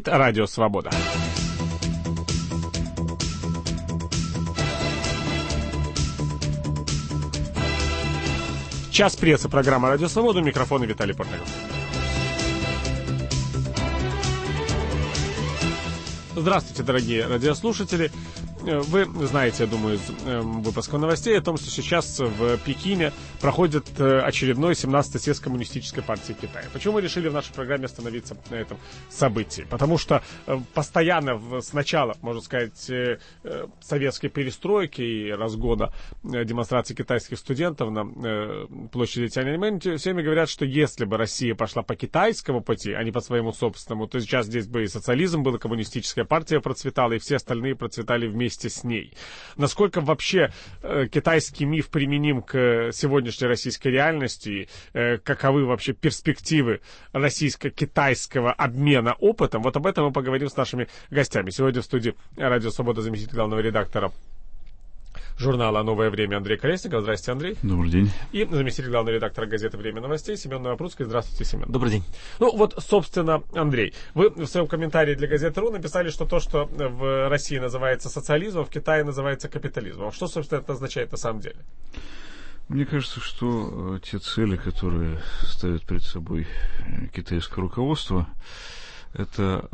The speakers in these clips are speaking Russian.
Радио Свобода. Час прессы, программа «Радио Свобода», микрофон и Виталий Портнягов. Здравствуйте, дорогие радиослушатели. Вы знаете, я думаю, из выпуска новостей о том, что сейчас в Пекине проходит очередной 17-й съезд Коммунистической партии Китая. Почему мы решили в нашей программе остановиться на этом событии? Потому что постоянно с начала, можно сказать, советской перестройки и разгона демонстраций китайских студентов на площади Тяньаньмэнь всеми говорят, что если бы Россия пошла по китайскому пути, а не по своему собственному, то сейчас здесь бы и социализм был, и коммунистическая партия процветала, и все остальные процветали вместе с ней. Насколько вообще китайский миф применим к сегодняшней российской реальности, каковы вообще перспективы российско-китайского обмена опытом, вот об этом мы поговорим с нашими гостями. Сегодня в студии «Радио Свобода» заместитель главного редактора журнала «Новое время» Андрей Колесников. Здравствуйте, Андрей. Добрый день. И заместитель главного редактора газеты «Время новостей» Семен Новопрудский. Здравствуйте, Семен. Добрый день. Ну вот, собственно, Андрей, вы в своем комментарии для газеты «Ру» написали, что то, что в России называется социализмом, в Китае называется капитализмом. Что, собственно, это означает на самом деле? Мне кажется, что те цели, которые ставит перед собой китайское руководство, это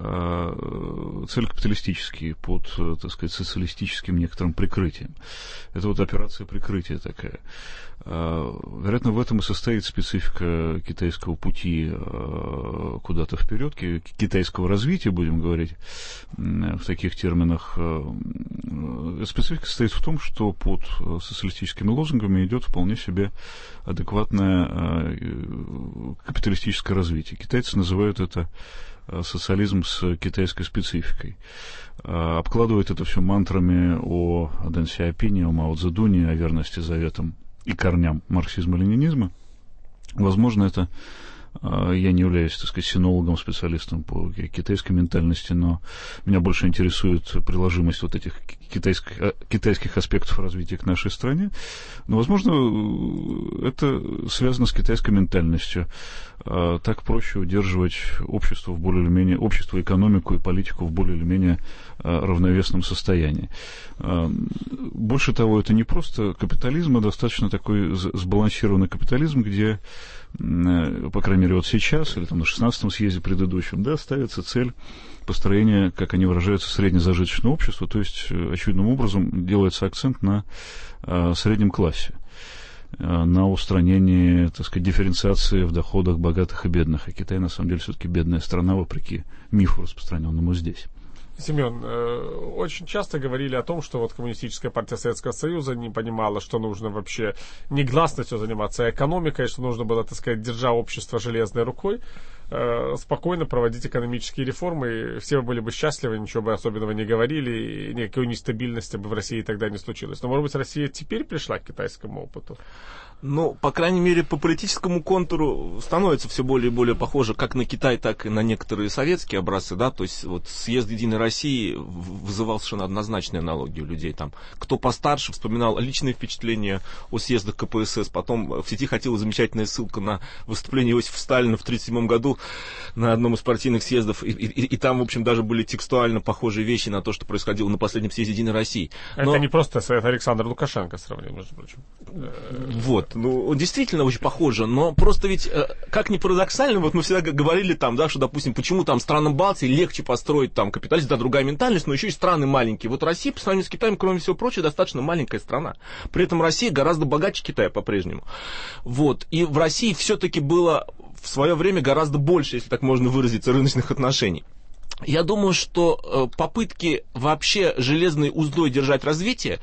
цели капиталистические под, так сказать, социалистическим некоторым прикрытием. Это вот операция прикрытия такая. Вероятно, в этом и состоит специфика китайского пути куда-то вперед, китайского развития, будем говорить в таких терминах. Специфика состоит в том, что под социалистическими лозунгами идет вполне себе адекватное капиталистическое развитие. Китайцы называют это социализм с китайской спецификой. Обкладывает это все мантрами о Дэн Сяопине, о Мао Цзэдуне, о верности заветам и корням марксизма-ленинизма. Возможно, это я не являюсь, так сказать, синологом, специалистом по китайской ментальности, но меня больше интересует приложимость вот этих китайских аспектов развития к нашей стране. Но, возможно, это связано с китайской ментальностью. Так проще удерживать общество в более или менее, общество, экономику и политику в более или менее равновесном состоянии. Больше того, это не просто капитализм, а достаточно такой сбалансированный капитализм, где, по крайней мере, вот сейчас, или там на 16-м съезде предыдущем, да, ставится цель построения, как они выражаются, среднезажиточного общества, то есть, очевидным образом, делается акцент на среднем классе, на устранении, так сказать, дифференциации в доходах богатых и бедных. А Китай, на самом деле, все-таки бедная страна, вопреки мифу, распространенному здесь. Семен, очень часто говорили о том, что вот Коммунистическая партия Советского Союза не понимала, что нужно вообще негласно все заниматься экономикой, что нужно было, так сказать, держа общество железной рукой, спокойно проводить экономические реформы, и все были бы счастливы, ничего бы особенного не говорили, и никакой нестабильности бы в России тогда не случилось. Но, может быть, Россия теперь пришла к китайскому опыту? Ну, по крайней мере, по политическому контуру становится все более и более похоже как на Китай, так и на некоторые советские образцы, да, то есть вот съезд Единой России вызывал совершенно однозначные аналогии у людей, там, кто постарше вспоминал личные впечатления о съездах КПСС, потом в сети ходила замечательная ссылка на выступление Иосифа Сталина в 1937 году на одном из партийных съездов, и там, в общем, даже были текстуально похожие вещи на то, что происходило на последнем съезде Единой России. Но... Это не просто это Александр Лукашенко сравнил, между прочим. Вот. Ну, действительно очень похоже, но просто ведь, как ни парадоксально, вот мы всегда говорили там, да, что, допустим, почему там странам Балтии легче построить там капитализм, да, другая ментальность, но еще и страны маленькие. Вот Россия, по сравнению с Китаем, кроме всего прочего, достаточно маленькая страна. При этом Россия гораздо богаче Китая по-прежнему. Вот. И в России все-таки было в свое время гораздо больше, если так можно выразиться, рыночных отношений. Я думаю, что попытки вообще железной уздой держать развитие,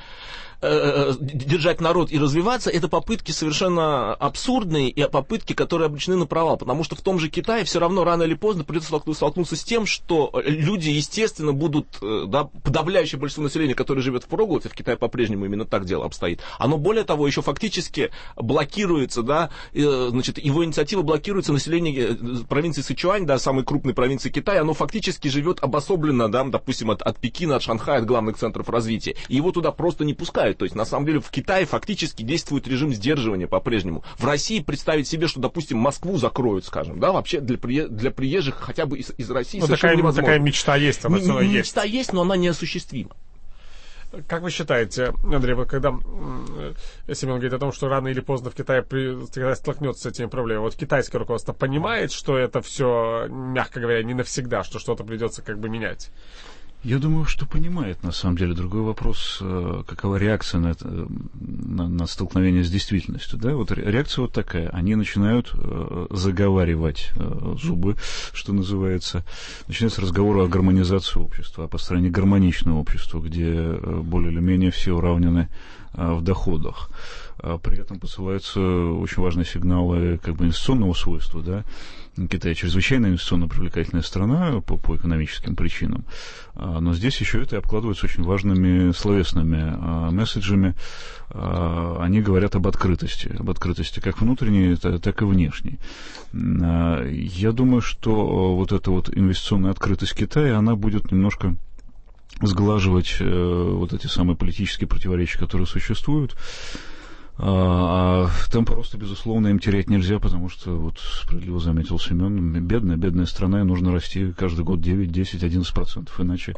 держать народ и развиваться, это попытки совершенно абсурдные и попытки, которые обречены на провал, потому что в том же Китае все равно рано или поздно придется столкнуться с тем, что люди, естественно, будут, да, подавляющее большинство населения, которое живет в проголоде, в Китае по-прежнему именно так дело обстоит, оно, более того, еще фактически блокируется, да, значит, его инициатива блокируется, население провинции Сычуань, да, самой крупной провинции Китая, оно фактически живет обособленно, да, допустим, от Пекина, от Шанхая, от главных центров развития, и его туда просто не пускают. Китаю. То есть, на самом деле, в Китае фактически действует режим сдерживания по-прежнему. В России представить себе, что, допустим, Москву закроют, скажем, да, вообще для приезжих хотя бы из России совершенно невозможно. Такая мечта есть, она все равно есть. Мечта есть, но она неосуществима. Как вы считаете, Андрей, вот когда Семен говорит о том, что рано или поздно в Китае столкнется с этими проблемами, вот китайское руководство понимает, что это все, мягко говоря, не навсегда, что что-то придется как бы менять? Я думаю, что понимает, на самом деле. Другой вопрос, какова реакция на столкновение с действительностью. Да? Вот реакция вот такая. Они начинают заговаривать зубы, что называется. Начинается разговор о гармонизации общества, о построении гармоничного общества, где более или менее все уравнены в доходах. При этом посылаются очень важные сигналы как бы инвестиционного свойства, да. Китай чрезвычайно инвестиционно привлекательная страна по экономическим причинам, но здесь еще это обкладывается очень важными словесными месседжами. Они говорят об открытости как внутренней, так и внешней. Я думаю, что вот эта вот инвестиционная открытость Китая, она будет немножко сглаживать вот эти самые политические противоречия, которые существуют. Там просто, безусловно, им терять нельзя, потому что, вот справедливо заметил Семен, бедная страна, и нужно расти каждый год 9, 10, 11%,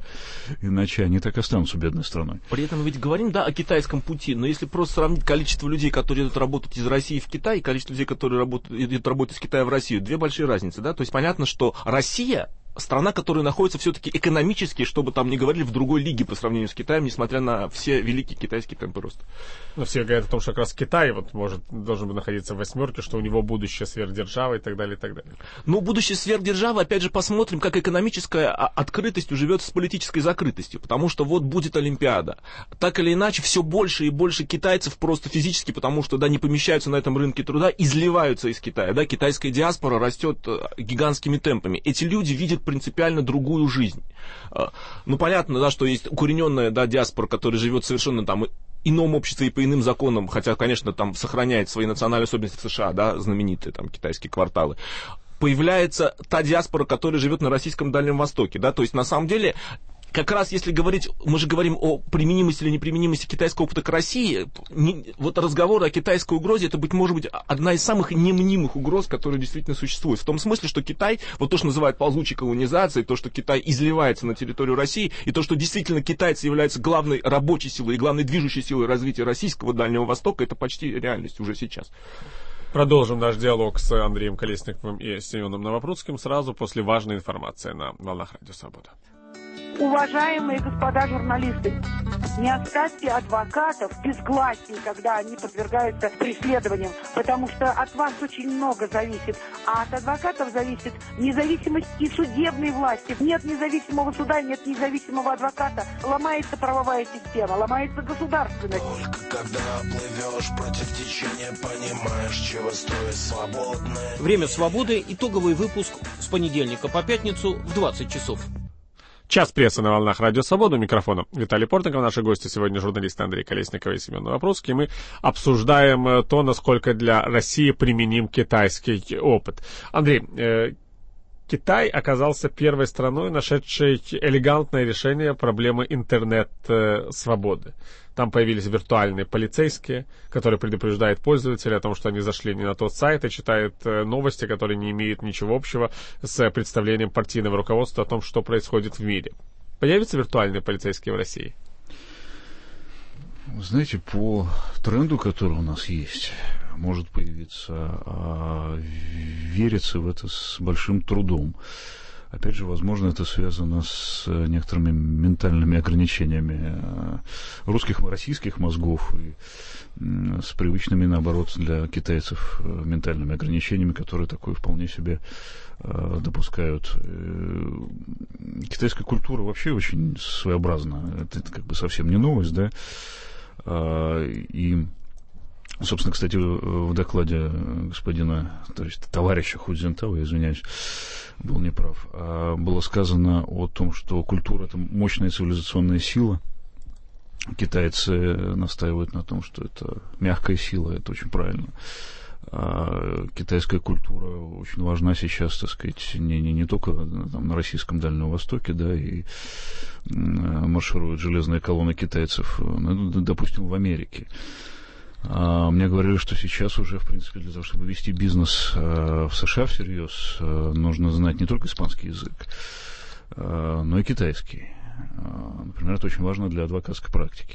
иначе они так и останутся бедной страной. При этом ведь говорим, да, о китайском пути, но если просто сравнить количество людей, которые идут работать из России в Китай, и количество людей, которые идут работать из Китая в Россию, две большие разницы, да, то есть понятно, что Россия страна, которая находится все-таки экономически, чтобы там не говорили, в другой лиге по сравнению с Китаем, несмотря на все великие китайские темпы роста. Но все говорят о том, что как раз Китай должен бы находиться в восьмерке, что у него будущее сверхдержава и так далее, и так далее. Ну, будущее сверхдержавы, опять же, посмотрим, как экономическая открытость уживется с политической закрытостью, потому что вот будет Олимпиада. Так или иначе, все больше и больше китайцев просто физически, потому что, да, не помещаются на этом рынке труда, изливаются из Китая, да, китайская диаспора растет гигантскими темпами. Эти люди видят принципиально другую жизнь. Ну, понятно, да, что есть укорененная, да, диаспора, которая живет совершенно там ином обществе и по иным законам, хотя, конечно, там сохраняет свои национальные особенности в США, да, знаменитые там китайские кварталы. Появляется та диаспора, которая живет на российском Дальнем Востоке, да, то есть на самом деле как раз если говорить, мы же говорим о применимости или неприменимости китайского опыта к России, вот разговор о китайской угрозе, это, может быть, одна из самых немнимых угроз, которые действительно существуют. В том смысле, что Китай, вот то, что называют ползучей колонизацией, то, что Китай изливается на территорию России, и то, что действительно китайцы являются главной рабочей силой и главной движущей силой развития российского Дальнего Востока, это почти реальность уже сейчас. Продолжим наш диалог с Андреем Колесниковым и Семеном Новопрудским сразу после важной информации на волнах Радио Свобода. Уважаемые господа журналисты, не оставьте адвокатов без гласия, когда они подвергаются преследованиям, потому что от вас очень много зависит, а от адвокатов зависит независимость и судебной власти. Нет независимого суда, нет независимого адвоката, ломается правовая система, ломается государственность. Только когда плывешь против течения, понимаешь, чего стоит свободное. Время свободы. Итоговый выпуск с понедельника по пятницу в 20 часов. Час прессы на волнах Радио Свобода. У микрофона Виталий Портников. Наши гости сегодня журналисты Андрей Колесников и Семен Новопрудский. Мы обсуждаем то, насколько для России применим китайский опыт. Андрей, Китай оказался первой страной, нашедшей элегантное решение проблемы интернет-свободы. Там появились виртуальные полицейские, которые предупреждают пользователей о том, что они зашли не на тот сайт, и читают новости, которые не имеют ничего общего с представлением партийного руководства о том, что происходит в мире. Появятся виртуальные полицейские в России? Вы знаете, по тренду, который у нас есть, может появиться, верится в это с большим трудом. Опять же, возможно, это связано с некоторыми ментальными ограничениями российских мозгов и с привычными, наоборот, для китайцев ментальными ограничениями, которые такое вполне себе допускают. Китайская культура вообще очень своеобразна. Это как бы совсем не новость, да? И, собственно, кстати, в докладе господина, то есть товарища Худзинтао, я извиняюсь, был неправ, было сказано о том, что культура — это мощная цивилизационная сила. Китайцы настаивают на том, что это мягкая сила, это очень правильно. Китайская культура очень важна сейчас, так сказать, не только там, на российском Дальнем Востоке, да, и маршируют железные колонны китайцев, допустим, в Америке. Мне говорили, что сейчас уже, в принципе, для того, чтобы вести бизнес в США всерьез, нужно знать не только испанский язык, но и китайский. Например, это очень важно для адвокатской практики.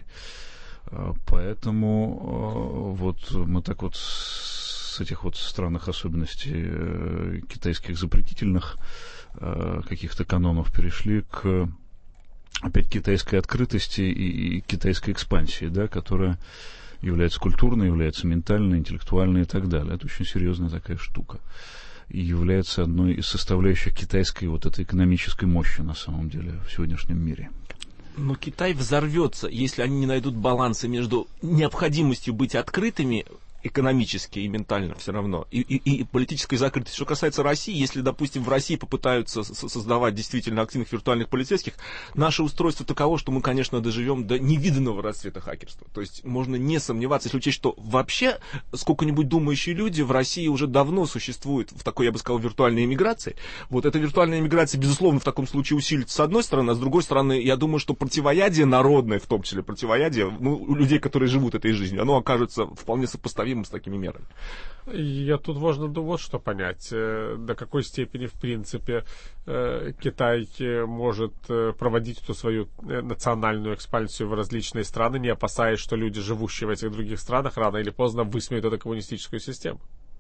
Поэтому вот мы так вот с этих вот странных особенностей китайских запретительных каких-то канонов перешли к опять китайской открытости и китайской экспансии, да, которая является культурной, является ментальной, интеллектуальной и так далее. Это очень серьезная такая штука. И является одной из составляющих китайской вот этой экономической мощи на самом деле в сегодняшнем мире. Но Китай взорвется, если они не найдут баланса между необходимостью быть открытыми экономически и ментально все равно, и политической закрытостью. Что касается России, если, допустим, в России попытаются создавать действительно активных виртуальных полицейских, наше устройство таково, что мы, конечно, доживем до невиданного расцвета хакерства. То есть можно не сомневаться, если учесть, что вообще сколько-нибудь думающие люди в России уже давно существуют в такой, я бы сказал, виртуальной эмиграции. Вот эта виртуальная эмиграция, безусловно, в таком случае усилится с одной стороны, а с другой стороны, я думаю, что противоядие народное, в том числе противоядие, у людей, которые живут этой жизнью, оно окажется вполне сопоставимым с такими мерами. Я тут можно вот что понять, до какой степени, в принципе, Китай может проводить эту свою национальную экспансию в различные страны, не опасаясь, что люди, живущие в этих других странах, рано или поздно высмеют эту коммунистическую систему.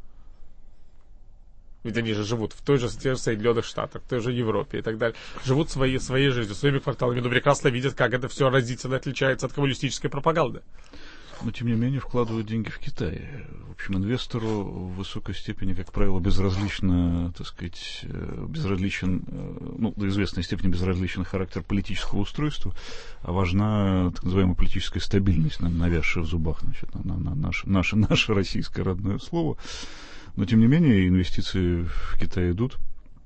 Ведь они же живут в той же Соединенных Штатах, в той же Европе и так далее. Живут своей жизнью, своими кварталами, но прекрасно видят, как это все разительно отличается от коммунистической пропаганды. Но, тем не менее, вкладывают деньги в Китай. В общем, инвестору в высокой степени, как правило, безразлично, так сказать, до известной степени безразличен характер политического устройства, а важна так называемая политическая стабильность, навязшая в зубах, значит, наше российское родное слово. Но, тем не менее, инвестиции в Китай идут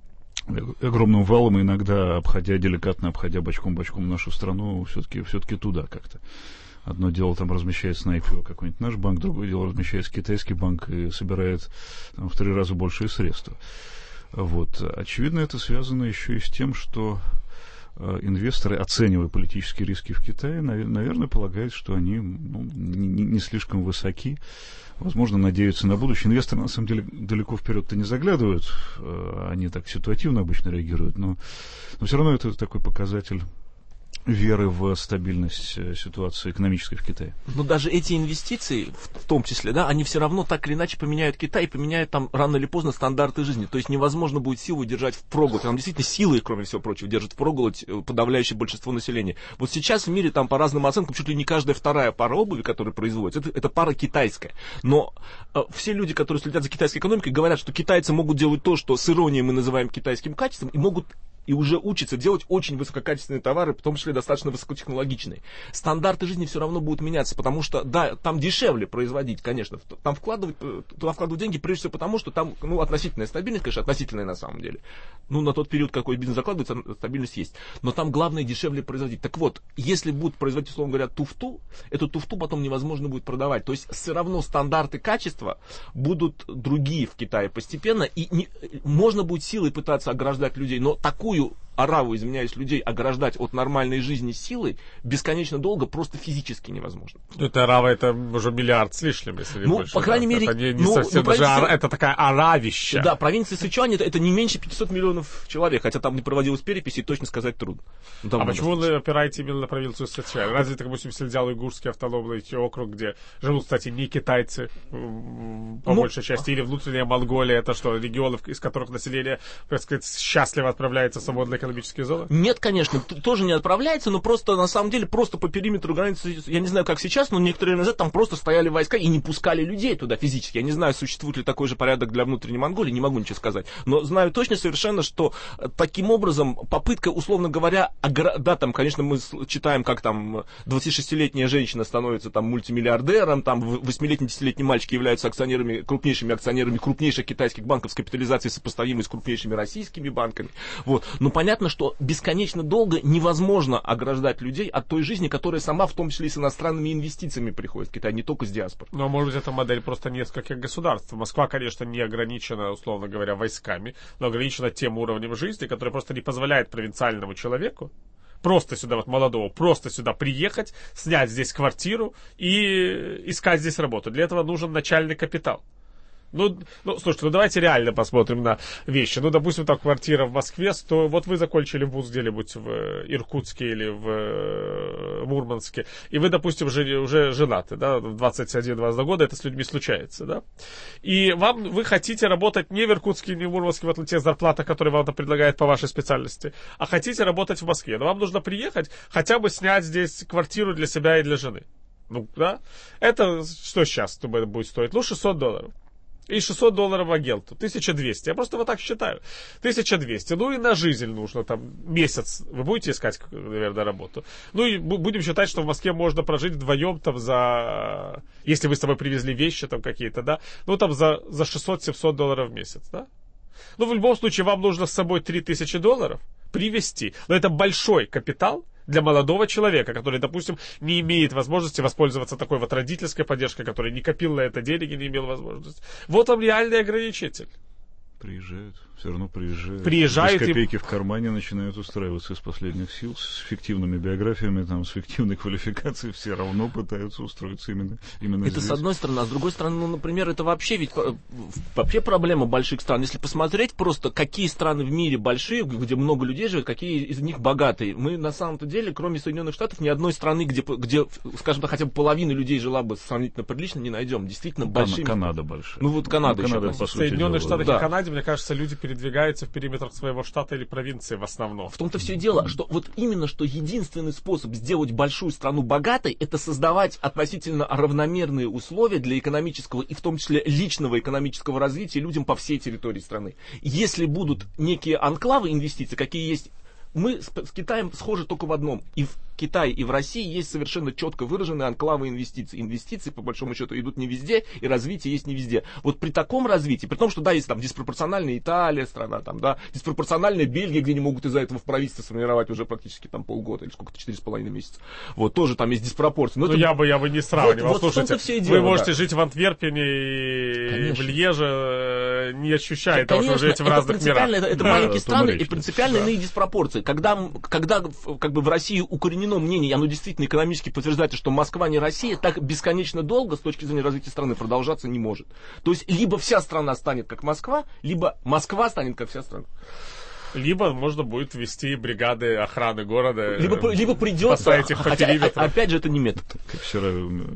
огромным валом, иногда деликатно обходя бочком нашу страну, все-таки туда как-то. Одно дело там размещается на IPO какой-нибудь наш банк, другое дело размещается китайский банк и собирает в 3 раза большие средства. Вот. Очевидно, это связано еще и с тем, что инвесторы, оценивая политические риски в Китае, наверное, полагают, что они не слишком высоки. Возможно, надеются на будущее. Инвесторы, на самом деле, далеко вперед-то не заглядывают. Они так ситуативно обычно реагируют. Но все равно это такой показатель веры в стабильность ситуации экономической в Китае. Но даже эти инвестиции, в том числе, да, они все равно так или иначе поменяют Китай и поменяют там рано или поздно стандарты жизни. То есть невозможно будет силу держать впроголодь. Там действительно силы, кроме всего прочего, держат впроголодь подавляющее большинство населения. Вот сейчас в мире там по разным оценкам чуть ли не каждая вторая пара обуви, которая производится, это пара китайская. Но все люди, которые следят за китайской экономикой, говорят, что китайцы могут делать то, что с иронией мы называем китайским качеством, и уже учатся делать очень высококачественные товары, в том числе достаточно высокотехнологичные. Стандарты жизни все равно будут меняться, потому что, да, там дешевле производить, конечно, туда вкладывать деньги, прежде всего потому, что там, относительная стабильность, конечно, относительная на самом деле. На тот период, какой бизнес закладывается, стабильность есть. Но там главное дешевле производить. Так вот, если будут производить, условно говоря, туфту, эту туфту потом невозможно будет продавать. То есть все равно стандарты качества будут другие в Китае постепенно, и можно будет силой пытаться ограждать людей, но такую ораву, извиняюсь, людей ограждать от нормальной жизни силой бесконечно долго просто физически невозможно. Это орава, это уже миллиард с лишним, если не больше. По крайней мере... Это не совсем даже это такая оравища. Да, провинция Сычуань это не меньше 500 миллионов человек, хотя там не проводилась перепись, и точно сказать трудно. А почему вы опираете именно на провинцию Сычуань? Разве это, допустим, если взял Уйгурский автономный округ, где живут, кстати, не китайцы, по большей части, или внутренняя Монголия, это что, регионы, из которых население, так сказать, счастливо отправляется в свободное экономические зоны? Нет, конечно, тоже не отправляется, но просто, на самом деле, просто по периметру границы, я не знаю, как сейчас, но некоторые лет назад там просто стояли войска и не пускали людей туда физически. Я не знаю, существует ли такой же порядок для внутренней Монголии, не могу ничего сказать. Но знаю точно совершенно, что таким образом попытка, условно говоря, да, там, конечно, мы читаем, как там 26-летняя женщина становится там мультимиллиардером, там 8-летний, 10-летний мальчик являются крупнейшими акционерами крупнейших китайских банков с капитализацией, сопоставимой с крупнейшими российскими банками. Вот. Но понятно, понятно, что бесконечно долго невозможно ограждать людей от той жизни, которая сама, в том числе и с иностранными инвестициями, приходит в Китай, не только с диаспоры. Но, может быть, эта модель просто нескольких государств. Москва, конечно, не ограничена, условно говоря, войсками, но ограничена тем уровнем жизни, который просто не позволяет провинциальному человеку просто сюда, вот молодого, просто сюда приехать, снять здесь квартиру и искать здесь работу. Для этого нужен начальный капитал. Ну, слушайте, давайте реально посмотрим на вещи. Допустим, там квартира в Москве, вот вы закончили вуз где-нибудь в Иркутске или в Мурманске, и вы, допустим, уже женаты, да, в 21-22 года это с людьми случается, да, и вы хотите работать не в Иркутске, не в Мурманске, вот на тех зарплатах, которые вам предлагают по вашей специальности, а хотите работать в Москве. Но вам нужно приехать, хотя бы снять здесь квартиру для себя и для жены. Да, это что сейчас будет стоить? $600. И $600 агенту. 1200. Я просто вот так считаю. 1200. Ну и на жизнь нужно там месяц. Вы будете искать, наверное, работу. Ну и будем считать, что в Москве можно прожить вдвоем там за... Если вы с собой привезли вещи там какие-то, да. Ну там за $600-700 в месяц, да. Ну в любом случае вам нужно с собой $3000 привезти. Но это большой капитал для молодого человека, который, допустим, не имеет возможности воспользоваться такой вот родительской поддержкой, который не копил на это денег и не имел возможности. Вот вам реальный ограничитель. Приезжают, все равно приезжают. Приезжают без копейки в кармане начинают устраиваться из последних сил, с фиктивными биографиями, там, с фиктивной квалификацией, все равно пытаются устроиться именно это здесь. С одной стороны, а с другой стороны, например, это вообще проблема больших стран. Если посмотреть просто, какие страны в мире большие, где много людей живет, какие из них богатые. Мы на самом-то деле, кроме Соединенных Штатов, ни одной страны, где, скажем так, хотя бы половина людей жила бы сравнительно прилично, не найдем. Действительно большие. Канада большая. Ну вот Канада еще. По сути Соединенных дела, Штатах и Канаде, мне кажется, люди передвигаются в периметрах своего штата или провинции в основном. В том-то все и дело, что вот именно что единственный способ сделать большую страну богатой, это создавать относительно равномерные условия для экономического и в том числе личного экономического развития людям по всей территории страны. Если будут некие анклавы инвестиций, какие есть, мы с Китаем схожи только в одном. И в Китае, и в России есть совершенно четко выраженные анклавы инвестиций. Инвестиции, по большому счету, идут не везде, и развитие есть не везде. Вот при таком развитии, при том, что, да, есть там диспропорциональная Италия, страна, там, да, диспропорциональная Бельгия, где не могут из-за этого в правительстве сформировать уже практически там полгода, или сколько-то, 4,5 месяца. Вот, тоже там есть диспропорции. Но я бы не сравнивал. Вот слушайте, все вы можете жить в Антверпене и в Льеже, не ощущая того, что вы живете в разных мирах. Это маленькие страны и принципиально иные диспропорции. Когда как бы в России укоренено мнение, и оно действительно экономически подтверждается, что Москва не Россия, так бесконечно долго с точки зрения развития страны продолжаться не может. То есть либо вся страна станет как Москва, либо Москва станет как вся страна. Либо можно будет ввести бригады охраны города. Либо придется, их по периметру. Опять же, это не метод. Как вчера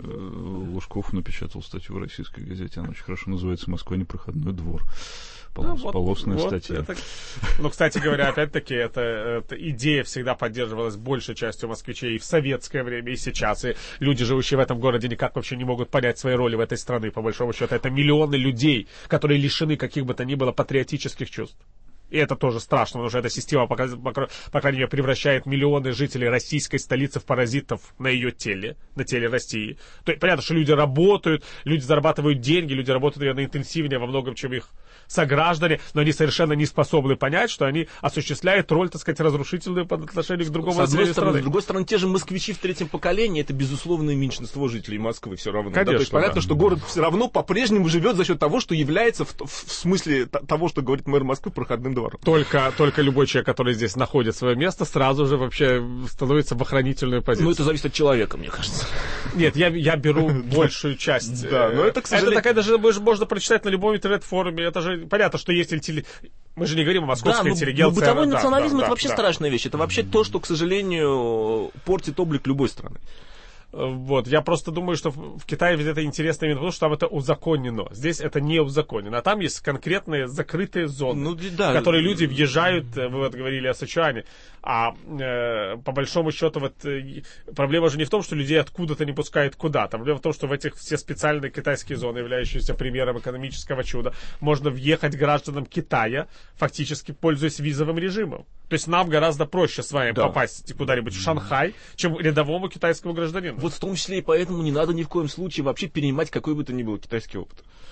Лужков напечатал статью в российской газете, она очень хорошо называется «Москва непроходной двор». Полосная статья. Кстати говоря, опять-таки, эта идея всегда поддерживалась большей частью москвичей и в советское время, и сейчас. И люди, живущие в этом городе, никак вообще не могут понять своей роли в этой стране. По большому счету, это миллионы людей, которые лишены каких бы то ни было патриотических чувств. И это тоже страшно, потому что эта система, по крайней мере, превращает миллионы жителей российской столицы в паразитов на ее теле, на теле России. То есть, понятно, что люди работают, люди зарабатывают деньги, люди работают, наверное, интенсивнее во многом, чем их сограждане, но они совершенно не способны понять, что они осуществляют роль, так сказать, разрушительную по отношению к другому населению страны. С другой стороны, те же москвичи в третьем поколении, это безусловное меньшинство жителей Москвы все равно. Конечно, да? То есть понятно, что город все равно по-прежнему живет за счет того, что является в смысле того, что говорит мэр Москвы, проходным двором. Только любой человек, который здесь находит свое место, сразу же вообще становится в охранительную позицию. Ну, это зависит от человека, мне кажется. Нет, я беру большую часть. Да, но это, к сожалению... Это такая даже можно прочитать на любом интернет-форуме. Это же понятно, что есть мы же не говорим о московской интеллигенции. Бытовой национализм это вообще страшная вещь. Это вообще то, что, к сожалению, портит облик любой страны. Вот, я просто думаю, что в Китае ведь это интересно именно потому, что там это узаконено. Здесь это не узаконено. А там есть конкретные закрытые зоны, в которые люди въезжают, вы вот говорили о Сычуане. А по большому счету проблема же не в том, что людей откуда-то не пускают куда-то. Проблема в том, что в этих все специальные китайские зоны, являющиеся примером экономического чуда, можно въехать гражданам Китая, фактически пользуясь визовым режимом. То есть нам гораздо проще с вами попасть куда-нибудь в Шанхай, чем рядовому китайскому гражданину. Вот в том числе и поэтому не надо ни в коем случае вообще перенимать какой бы то ни был китайский опыт.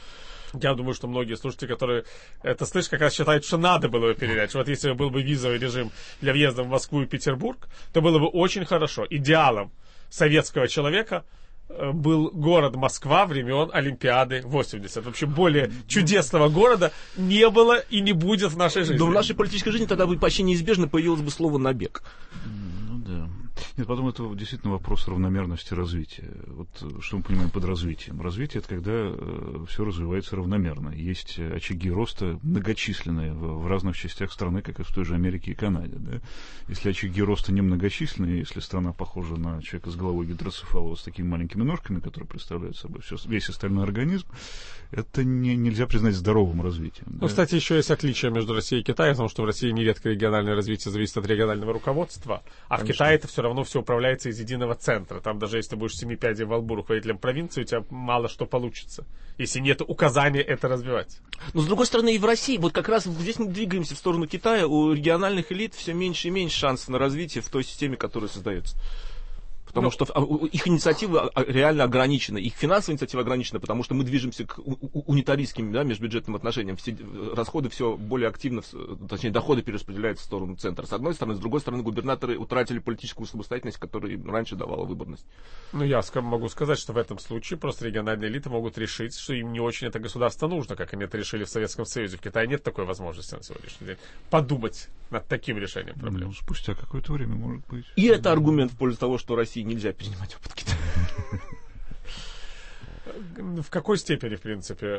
Я думаю, что многие слушатели, которые это слышат, как раз считают, что надо было его перенять. Что вот если бы был бы визовый режим для въезда в Москву и Петербург, то было бы очень хорошо. Идеалом советского человека был город Москва времен Олимпиады 80. Вообще более чудесного города не было и не будет в нашей жизни. Но в нашей политической жизни тогда бы почти неизбежно появилось бы слово «набег». Ну да. Нет, потом это действительно вопрос равномерности развития. Вот что мы понимаем под развитием? Развитие — это когда все развивается равномерно. Есть очаги роста многочисленные в разных частях страны, как и в той же Америке и Канаде. Да? Если очаги роста немногочисленные, если страна похожа на человека с головой гидроцефала с такими маленькими ножками, которые представляют собой весь остальной организм, это нельзя признать здоровым развитием. Ну, да? кстати, еще есть отличие между Россией и Китаем, потому что в России нередко региональное развитие зависит от регионального руководства, а в Китае это все равно все управляется из единого центра. Там даже если ты будешь 7 пядей во лбу руководителем провинции, у тебя мало что получится, если нет указания это развивать. Но, с другой стороны, и в России, вот как раз здесь мы двигаемся в сторону Китая, у региональных элит все меньше и меньше шансов на развитие в той системе, которая создается. Потому что их инициатива реально ограничена, их финансовая инициатива ограничена, потому что мы движемся к унитаристским, да, межбюджетным отношениям. Все расходы все более активно, точнее, доходы перераспределяются в сторону центра. С одной стороны, с другой стороны, губернаторы утратили политическую самостоятельность, которая раньше давала выборность. Ну, я могу сказать, что в этом случае просто региональные элиты могут решить, что им не очень это государство нужно, как они это решили в Советском Союзе. В Китае нет такой возможности на сегодняшний день подумать над таким решением проблем. Ну, спустя какое-то время, может быть. И это аргумент в пользу того, что России нельзя перенимать опыт Китая. В какой степени, в принципе,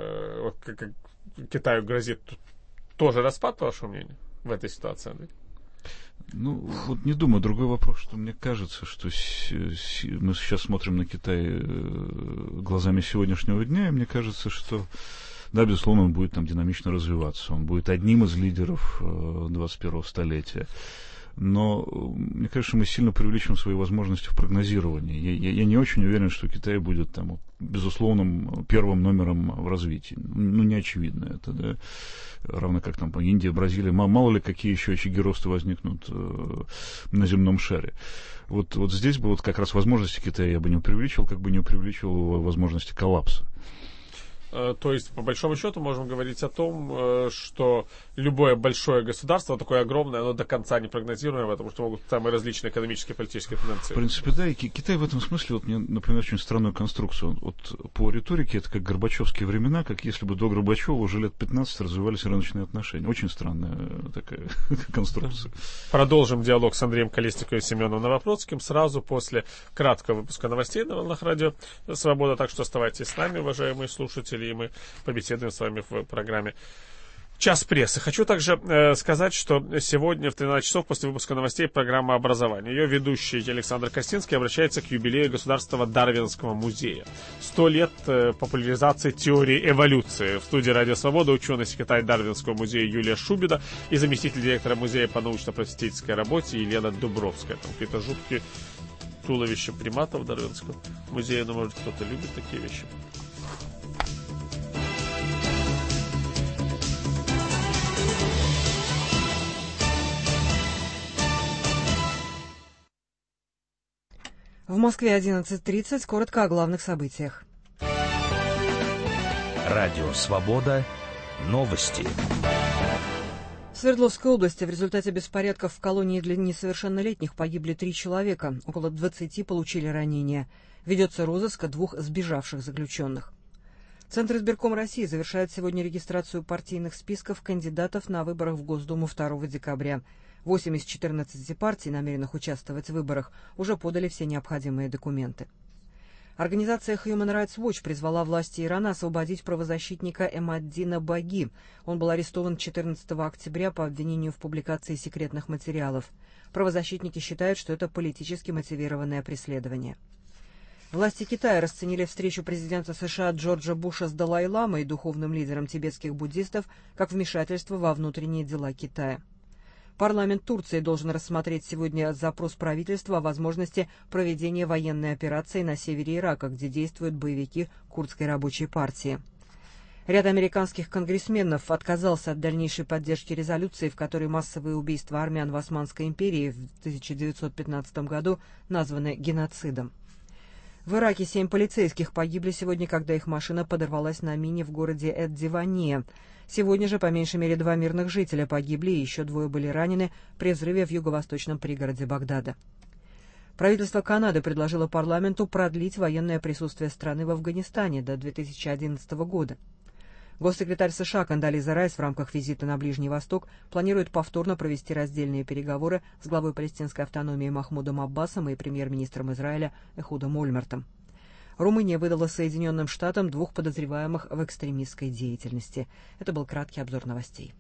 Китаю грозит тоже распад, по вашему мнению, в этой ситуации, Андрей? Ну, вот не думаю. Другой вопрос, что мне кажется, что мы сейчас смотрим на Китай глазами сегодняшнего дня, и мне кажется, что, да, безусловно, он будет там динамично развиваться. Он будет одним из лидеров 21-го столетия. Но мне кажется, мы сильно преувеличиваем свои возможности в прогнозировании. Я не очень уверен, что Китай будет там безусловным первым номером в развитии. Ну, не очевидно это, да. Равно как там Индия, Бразилия. Мало ли какие еще очаги роста возникнут на земном шаре. Вот здесь бы вот как раз возможности Китая я бы не преувеличивал, как бы не преувеличивал возможности коллапса. То есть, по большому счету, можем говорить о том, что любое большое государство, такое огромное, оно до конца не прогнозируемо, потому что могут самые различные экономические и политические тенденции. В принципе, да, и Китай в этом смысле, вот мне напоминает очень странную конструкцию. Вот по риторике это как горбачевские времена, как если бы до Горбачева уже лет 15 развивались рыночные отношения. Очень странная такая конструкция. Продолжим диалог с Андреем Колесниковым и Семеном Новопроцким сразу после краткого выпуска новостей на волнах радио «Свобода». Так что оставайтесь с нами, уважаемые слушатели, и мы побеседуем с вами в программе «Час прессы». Хочу также сказать, что сегодня в 13 часов после выпуска новостей программа «Образование». Ее ведущий Александр Костинский обращается к юбилею Государственного Дарвинского музея. 100 лет популяризации теории эволюции. В студии «Радио Свобода» ученый-секретарь Дарвинского музея Юлия Шубина и заместитель директора музея по научно-просветительской работе Елена Дубровская. Там какие-то жуткие туловища приматов в Дарвинском музее, но, может, кто-то любит такие вещи. В Москве 11:30. Коротко о главных событиях. Радио «Свобода». Новости. В Свердловской области в результате беспорядков в колонии для несовершеннолетних погибли 3 человека. Около 20 получили ранения. Ведется розыск 2 сбежавших заключенных. Центр избирком России завершает сегодня регистрацию партийных списков кандидатов на выборах в Госдуму 2 декабря. 8 из 14 партий, намеренных участвовать в выборах, уже подали все необходимые документы. Организация Human Rights Watch призвала власти Ирана освободить правозащитника Эмаддина Баги. Он был арестован 14 октября по обвинению в публикации секретных материалов. Правозащитники считают, что это политически мотивированное преследование. Власти Китая расценили встречу президента США Джорджа Буша с Далай-ламой и духовным лидером тибетских буддистов как вмешательство во внутренние дела Китая. Парламент Турции должен рассмотреть сегодня запрос правительства о возможности проведения военной операции на севере Ирака, где действуют боевики Курдской рабочей партии. Ряд американских конгрессменов отказался от дальнейшей поддержки резолюции, в которой массовые убийства армян в Османской империи в 1915 году названы геноцидом. В Ираке 7 полицейских погибли сегодня, когда их машина подорвалась на мине в городе Эд-Диване. Сегодня же по меньшей мере 2 мирных жителя погибли, и еще 2 были ранены при взрыве в юго-восточном пригороде Багдада. Правительство Канады предложило парламенту продлить военное присутствие страны в Афганистане до 2011 года. Госсекретарь США Кондолиза Райс в рамках визита на Ближний Восток планирует повторно провести раздельные переговоры с главой палестинской автономии Махмудом Аббасом и премьер-министром Израиля Эхудом Ольмертом. Румыния выдала Соединенным Штатам 2 подозреваемых в экстремистской деятельности. Это был краткий обзор новостей.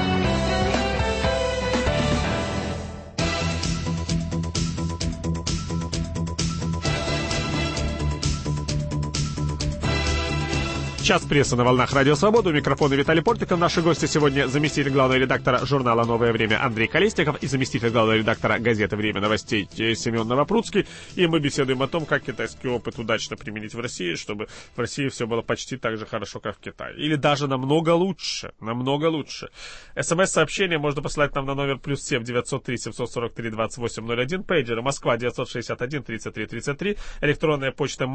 Час прессы на волнах Радио Свобода. У микрофона Виталий Портников. Наши гости сегодня заместитель главного редактора журнала «Новое время» Андрей Колесников и заместитель главного редактора газеты «Время новостей» Семен Новопрудский. И мы беседуем о том, как китайский опыт удачно применить в России, чтобы в России все было почти так же хорошо, как в Китае. Или даже намного лучше. Намного лучше. СМС-сообщение можно послать нам на номер +7 903 743 2801. Пейджеры Москва 961 33 33. Электронная почта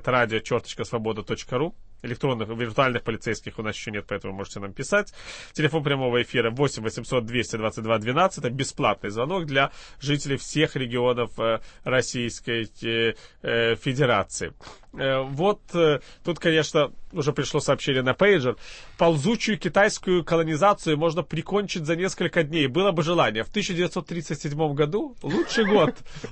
mail@radio_svoboda.ru. Электронных виртуальных полицейских у нас еще нет, поэтому можете нам писать. Телефон прямого эфира 8 800 222 12. Это бесплатный звонок для жителей всех регионов Российской Федерации. Вот тут, конечно, уже пришло сообщение на пейджер. Ползучую китайскую колонизацию можно прикончить за несколько дней. Было бы желание. В 1937 году лучший год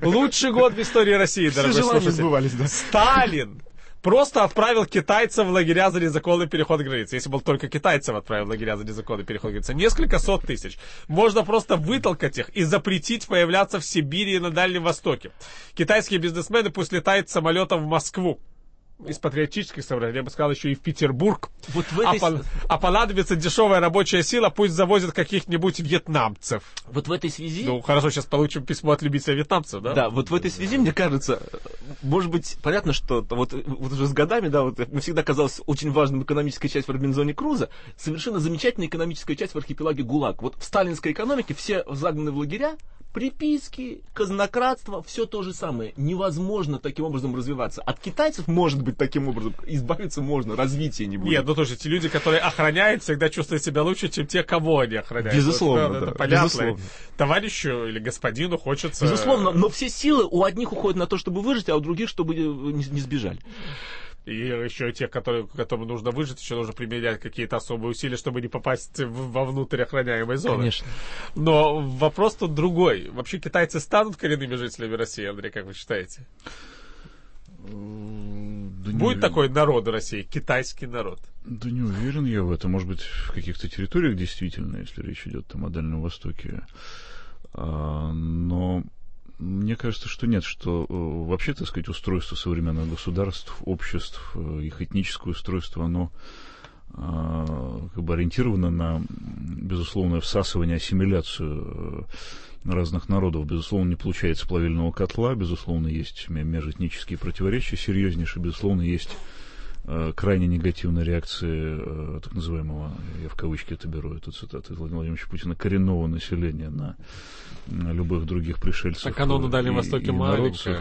в истории России, дорогой слушатель. Сталин просто отправил китайцев в лагеря за незаконный переход границы. Если бы только китайцев отправил в лагеря за незаконный переход границы. Несколько сот тысяч. Можно просто вытолкать их и запретить появляться в Сибири и на Дальнем Востоке. Китайские бизнесмены пусть летают самолетом в Москву. Из патриотических соображений, я бы сказал, еще и в Петербург. Вот в этой... а понадобится дешевая рабочая сила, пусть завозят каких-нибудь вьетнамцев. Вот в этой связи... Ну, хорошо, сейчас получим письмо от любителя вьетнамцев, да? Да, вот в этой связи, мне кажется, может быть, понятно, что вот уже с годами, да, вот мне всегда казалась очень важным экономическая часть в Робинзоне Крузо, совершенно замечательная экономическая часть в архипелаге ГУЛАГ. Вот в сталинской экономике все загнаны в лагеря, приписки, казнократство, все то же самое. Невозможно таким образом развиваться. От китайцев, может быть, таким образом избавиться можно, развития не будет. Нет, ну тоже те люди, которые охраняют, всегда чувствуют себя лучше, чем те, кого они охраняют. Безусловно, вот, да. Это понятно. Безусловно. Товарищу или господину хочется... Безусловно, но все силы у одних уходят на то, чтобы выжить, а у других, чтобы не сбежали. И еще те, которым нужно выжить, еще нужно применять какие-то особые усилия, чтобы не попасть вовнутрь охраняемой зоны. Конечно. Но вопрос тут другой. Вообще китайцы станут коренными жителями России, Андрей, как вы считаете? Да будет такой народ в России, китайский народ? Да не уверен я в этом. Может быть, в каких-то территориях действительно, если речь идет там о Дальнем Востоке. Но... Мне кажется, что нет, что вообще, так сказать, устройство современных государств, обществ, их этническое устройство, оно как бы ориентировано на безусловное всасывание, ассимиляцию разных народов. Безусловно, не получается плавильного котла, безусловно, есть межэтнические противоречия серьезнейшие, безусловно, есть крайне негативная реакция так называемого, я в кавычки это беру, эту цитату Владимира Владимировича Путина, коренного населения на любых других пришельцев. Так оно на Дальнем Востоке маленькое.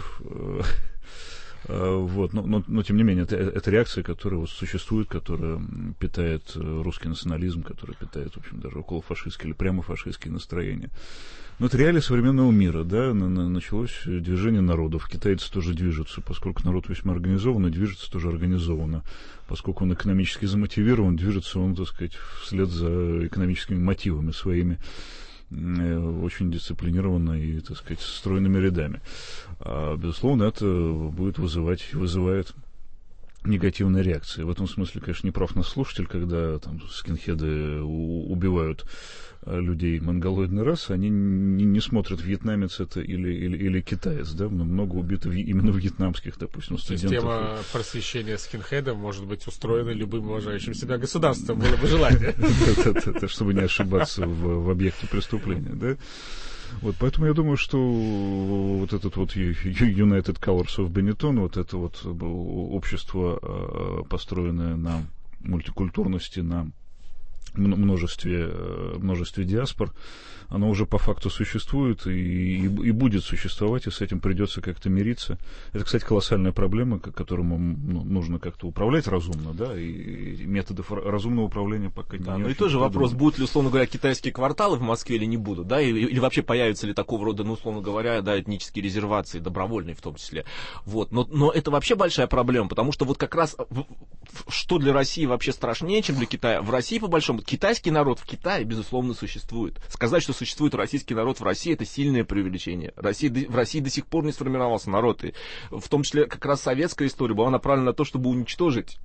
Вот, но тем не менее, это реакция, которая вот существует, которая питает русский национализм, которая питает, в общем, даже около фашистские или прямо фашистские настроения. Но это реалии современного мира, да, началось движение народов. Китайцы тоже движутся, поскольку народ весьма организован, и движется тоже организованно. Поскольку он экономически замотивирован, движется он, так сказать, вслед за экономическими мотивами своими, очень дисциплинированно и, так сказать, стройными рядами. Безусловно, это вызывает негативные реакции. В этом смысле, конечно, не прав наш слушатель, когда там скинхеды убивают людей монголоидной расы, они не смотрят, вьетнамец это или китаец, да, много убито именно вьетнамских, допустим, студентов. Система просвещения скинхедов может быть устроена любым уважающим себя государством, было бы желание. Чтобы не ошибаться в объекте преступления, да. Вот, поэтому я думаю, что вот этот вот United Colors of Benetton, вот это вот общество, построенное на мультикультурности, на множестве диаспор, оно уже по факту существует и будет существовать, и с этим придется как-то мириться. Это, кстати, колоссальная проблема, которому нужно как-то управлять разумно, да, и методов разумного управления пока не. Ну и тоже вопрос, будут ли, условно говоря, китайские кварталы в Москве или не будут, да, или вообще появятся ли такого рода, ну, условно говоря, да, этнические резервации, добровольные в том числе. Вот. Но это вообще большая проблема, потому что вот как раз что для России вообще страшнее, чем для Китая? В России, по большому, китайский народ в Китае, безусловно, существует. Сказать, что существует российский народ в России, это сильное преувеличение. В России до сих пор не сформировался народ. И в том числе как раз советская история была направлена на то, чтобы уничтожить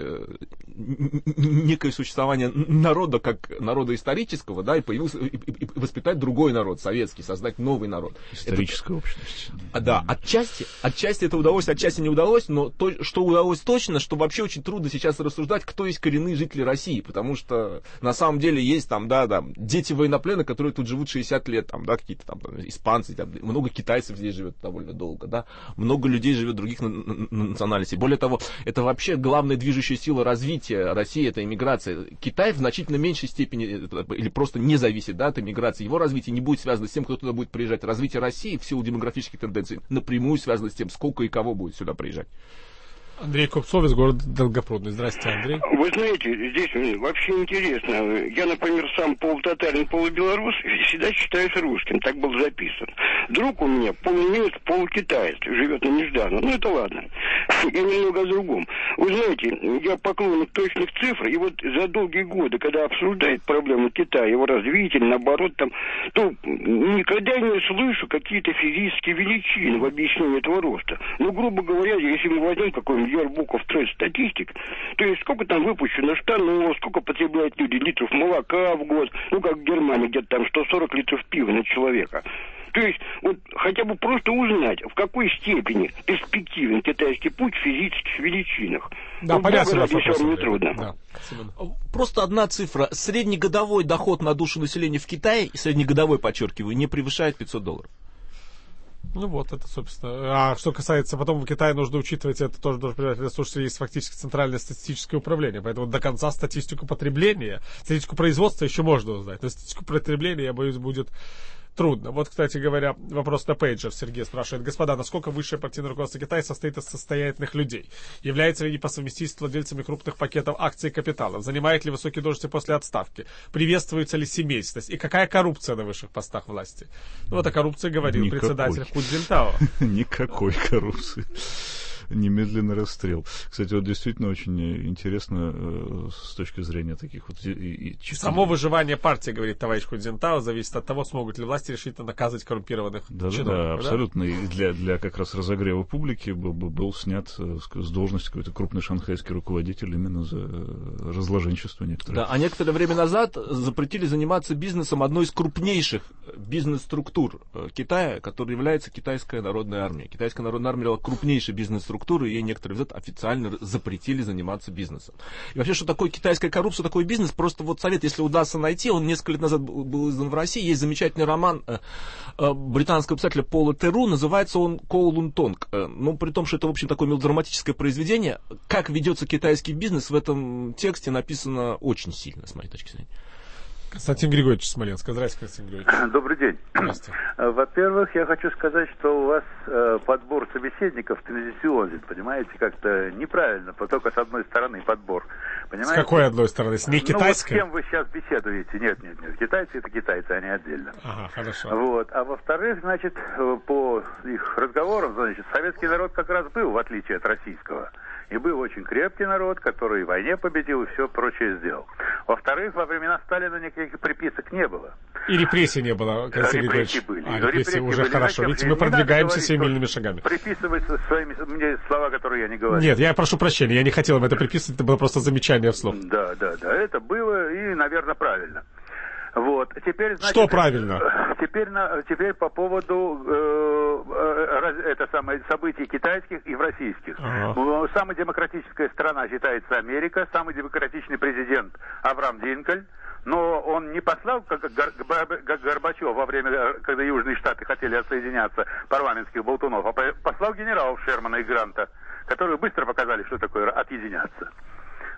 некое существование народа, как народа исторического, да, и воспитать другой народ, советский, создать новый народ. Историческая общность. Да, отчасти это удалось, отчасти не удалось, но что удалось точно, что вообще очень трудно сейчас рассуждать, кто есть коренные жители России, потому что на самом деле есть там, дети военнопленных, которые тут живут 60 лет, там, да, какие-то там испанцы, там, много китайцев здесь живет довольно долго, да, много людей живет других национальностей. Более того, это вообще главная движущая сила развития России, это иммиграция. Китай в значительно меньшей степени или просто не зависит, да, от иммиграции. Его развитие не будет связано с тем, кто туда будет приезжать. Развитие России в силу демографических тенденций напрямую связано с тем, сколько и кого будет сюда приезжать. Андрей Купцов из города Долгопрудный. Здравствуйте, Андрей. Вы знаете, здесь вообще интересно. Я, например, сам полутатарин, полубелорус, всегда считаюсь русским. Так был записан. Друг у меня полунемец, полукитаец, живет на Неждано. Ну, это ладно. Я немного о другом. Вы знаете, я поклонник точных цифр, и вот за долгие годы, когда обсуждают проблему Китая, его развитие, наоборот, там, то никогда не слышу какие-то физические величины в объяснении этого роста. Ну, грубо говоря, если мы возьмем какой-нибудь Ярбуков трест статистик, то есть сколько там выпущено штанов, сколько потребляют люди литров молока в год, ну, как в Германии, где-то там 140 литров пива на человека. То есть, вот хотя бы просто узнать, в какой степени перспективен китайский путь в физических величинах. Да, ну, понятно. Не трудно. Да. Просто одна цифра. Среднегодовой доход на душу населения в Китае, среднегодовой, подчеркиваю, не превышает $500. Ну вот, это, собственно. А что касается, потом в Китае нужно учитывать, это тоже должен понимать, что есть фактически центральное статистическое управление, поэтому до конца статистику потребления, статистику производства еще можно узнать, но статистику потребления, я боюсь, будет трудно. Вот, кстати говоря, вопрос на пейджер. Сергей спрашивает: господа, насколько высшее партийное руководство Китая состоит из состоятельных людей? Является ли они по совместительству владельцами крупных пакетов акций и капиталов? Занимает ли высокие должности после отставки? Приветствуется ли семейственность? И какая коррупция на высших постах власти? Ну, вот о коррупции говорил председатель Худзинтао. Никакой коррупции. Немедленный расстрел. Кстати, вот действительно очень интересно с точки зрения таких вот... Само выживание партии, говорит товарищ Худзинтао, зависит от того, смогут ли власти решительно наказывать коррумпированных чиновников. Да, абсолютно. И для как раз разогрева публики был снят с должности какой-то крупный шанхайский руководитель именно за разложенчество некоторых. Да, а некоторое время назад запретили заниматься бизнесом одной из крупнейших бизнес-структур Китая, которая является Китайская народная армия. Китайская народная армия была крупнейшей бизнес-структурой, и ей некоторые официально запретили заниматься бизнесом. И вообще, что такое китайская коррупция, такой бизнес, просто вот совет, если удастся найти, он несколько лет назад был издан в России, есть замечательный роман британского писателя Пола Теру, называется он «Коулун Тонг». Ну, при том, что это, в общем, такое мелодраматическое произведение, как ведется китайский бизнес в этом тексте написано очень сильно, с моей точки зрения. Константин Григорьевич Смоленск. Здравствуйте, Константин Григорьевич. Добрый день. Здравствуйте. Во-первых, я хочу сказать, что у вас подбор собеседников тенденциозен, понимаете, как-то неправильно, только с одной стороны подбор. Понимаете? С какой одной стороны? С не китайской? Вот с кем вы сейчас беседуете? Нет. Китайцы — это китайцы, они отдельно. Ага, хорошо. Вот. А во-вторых, значит, по их разговорам, значит, советский народ как раз был, в отличие от российского. И был очень крепкий народ, который в войне победил и все прочее сделал. Во-вторых, во времена Сталина никаких приписок не было. И репрессий не было, Константин Григорьевич. Репрессии были. Репрессии уже были. Хорошо. Видите, мы продвигаемся семимильными шагами. Приписывать своими мне слова, которые я не говорю. Нет, я прошу прощения, я не хотел им это приписывать, это было просто замечание вслух. Да, это было и, наверное, правильно. Вот. Теперь, значит, что правильно? Теперь по поводу событий китайских и российских. Ага. Самая демократическая страна считается Америка, самый демократичный президент Авраам Линкольн, но он не послал, как Горбачев во время, когда Южные Штаты хотели отсоединяться, парламентских болтунов, а послал генералов Шермана и Гранта, которые быстро показали, что такое отъединяться.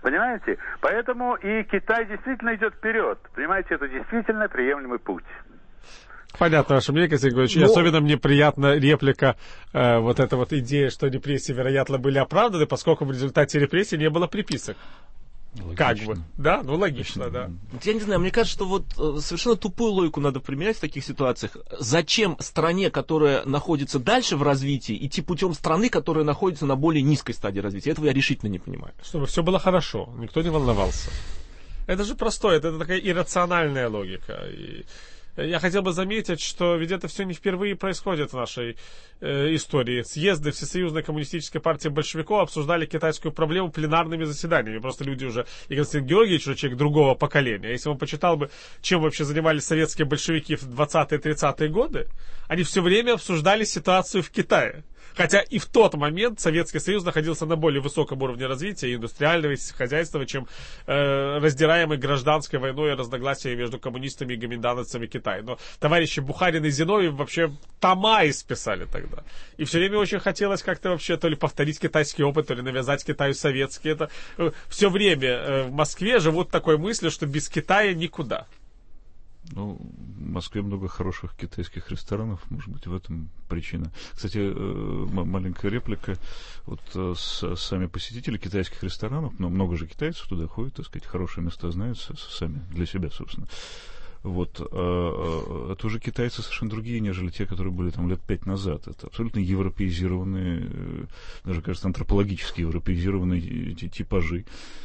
Понимаете? Поэтому и Китай действительно идет вперед. Понимаете, это действительно приемлемый путь. Понятно ваше мнение, Константин Григорьевич. И особенно мне приятна реплика, вот эта вот идея, что репрессии, вероятно, были оправданы, поскольку в результате репрессий не было приписок. Логично. Как бы, да? Ну, логично, да. Я не знаю, мне кажется, что вот совершенно тупую логику надо применять в таких ситуациях. Зачем стране, которая находится дальше в развитии, идти путем страны, которая находится на более низкой стадии развития? Этого я решительно не понимаю. Чтобы все было хорошо, никто не волновался. Это же простое, это такая иррациональная логика. И я хотел бы заметить, что ведь это все не впервые происходит в нашей истории. Съезды Всесоюзной коммунистической партии большевиков обсуждали китайскую проблему пленарными заседаниями. Просто люди уже, и Константин Георгиевич уже человек другого поколения. Если он почитал бы, чем вообще занимались советские большевики в 20-е, 30-е годы, они все время обсуждали ситуацию в Китае. Хотя и в тот момент Советский Союз находился на более высоком уровне развития и индустриального, и хозяйственного, чем раздираемый гражданской войной и разногласия между коммунистами и гоминдановцами Китая. Но товарищи Бухарин и Зиновьев вообще тома исписали тогда. И все время очень хотелось как-то вообще то ли повторить китайский опыт, то ли навязать Китаю советский. Это все время в Москве живут такой мыслью, что без Китая никуда. Ну, в Москве много хороших китайских ресторанов, может быть, в этом причина. Кстати, маленькая реплика. Вот сами посетители китайских ресторанов, но много же китайцев туда ходят, так сказать, хорошие места знают сами для себя, собственно. Вот, это уже китайцы совершенно другие, нежели те, которые были там лет 5 назад. Это абсолютно европеизированные, даже, кажется, антропологически европеизированные типажи,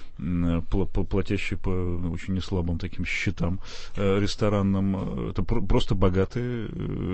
платящие по очень неслабым таким счетам ресторанным. Это просто богатые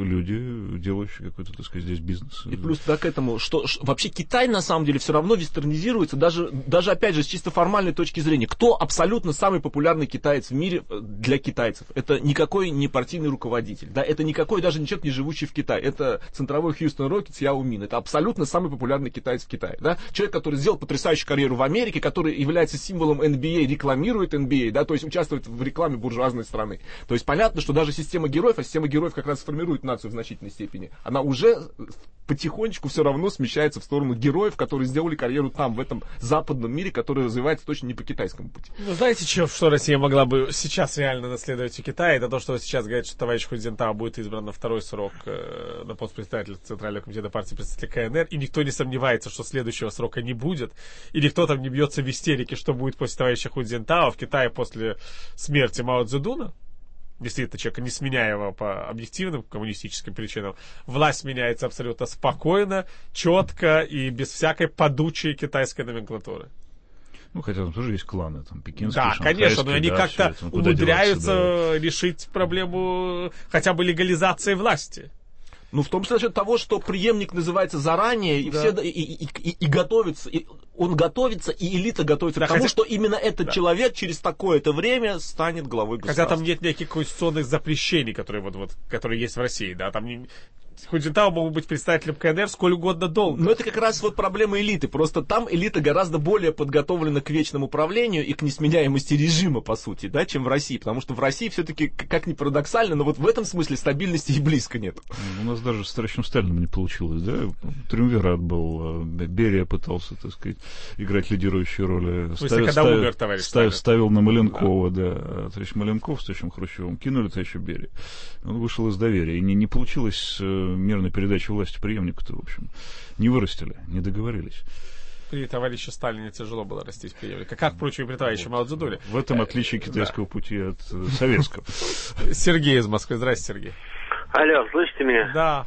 люди, делающие какой-то, так сказать, здесь бизнес. И плюс к этому, что вообще Китай на самом деле все равно вестернизируется, даже опять же с чисто формальной точки зрения. Кто абсолютно самый популярный китаец в мире для китайцев? Это никакой не партийный руководитель, да, это никакой даже не человек, не живущий в Китае. Это центровой Хьюстон Рокетс Яо Мин. Это абсолютно самый популярный китаец в Китае, да. Человек, который сделал потрясающую карьеру в Америке, который является символом NBA, рекламирует NBA, да, то есть участвует в рекламе буржуазной страны. То есть понятно, что даже система героев, а система героев как раз формирует нацию в значительной степени, она уже потихонечку все равно смещается в сторону героев, которые сделали карьеру там, в этом западном мире, который развивается точно не по китайскому пути. Ну, знаете, что Россия могла бы сейчас реально наследовать у Китая? Это то, что сейчас говорят, что товарищ Худзинтао будет избран на второй срок на пост председателя Центрального комитета партии представителей КНР, и никто не сомневается, что следующего срока не будет, и никто там не бьется в истерике, что будет после товарища Худзинтао в Китае после смерти Мао Цзэдуна. Действительно, человека несменяемого по объективным коммунистическим причинам. Власть меняется абсолютно спокойно, четко и без всякой падучей китайской номенклатуры. Ну, хотя там тоже есть кланы, там, пекинские, да, конечно, но они как-то умудряются решить проблему хотя бы легализации власти. Ну, в том числе того, что преемник называется заранее, и да. Все и готовится, и он готовится, и элита готовится к тому, что именно этот человек через такое-то время станет главой государства. Хотя там нет никаких конституционных запрещений, которые есть в России, да, там Худзинтао могут быть представителем КНР сколь угодно долго. Но это как раз вот проблема элиты. Просто там элита гораздо более подготовлена к вечному правлению и к несменяемости режима, по сути, да, чем в России. Потому что в России все-таки, как ни парадоксально, но вот в этом смысле стабильности и близко нет. У нас даже с товарищем Сталиным не получилось, да? Триумвират был, Берия пытался, так сказать, играть лидирующие роли. Когда умер товарищ Сталин. Ставил на Маленкова, да. А товарищ Маленков с товарищем Хрущевым кинули товарища Берия. Он вышел из доверия. И не получилось мирной передачи власти преемнику-то, в общем, не вырастили, не договорились. При товарище Сталине тяжело было растить преемника. Как, впрочем, и при товарище Мао Цзэдуне. В этом отличие китайского пути от советского. Сергей из Москвы. Здрасте, Сергей. Алло, слышите меня? Да.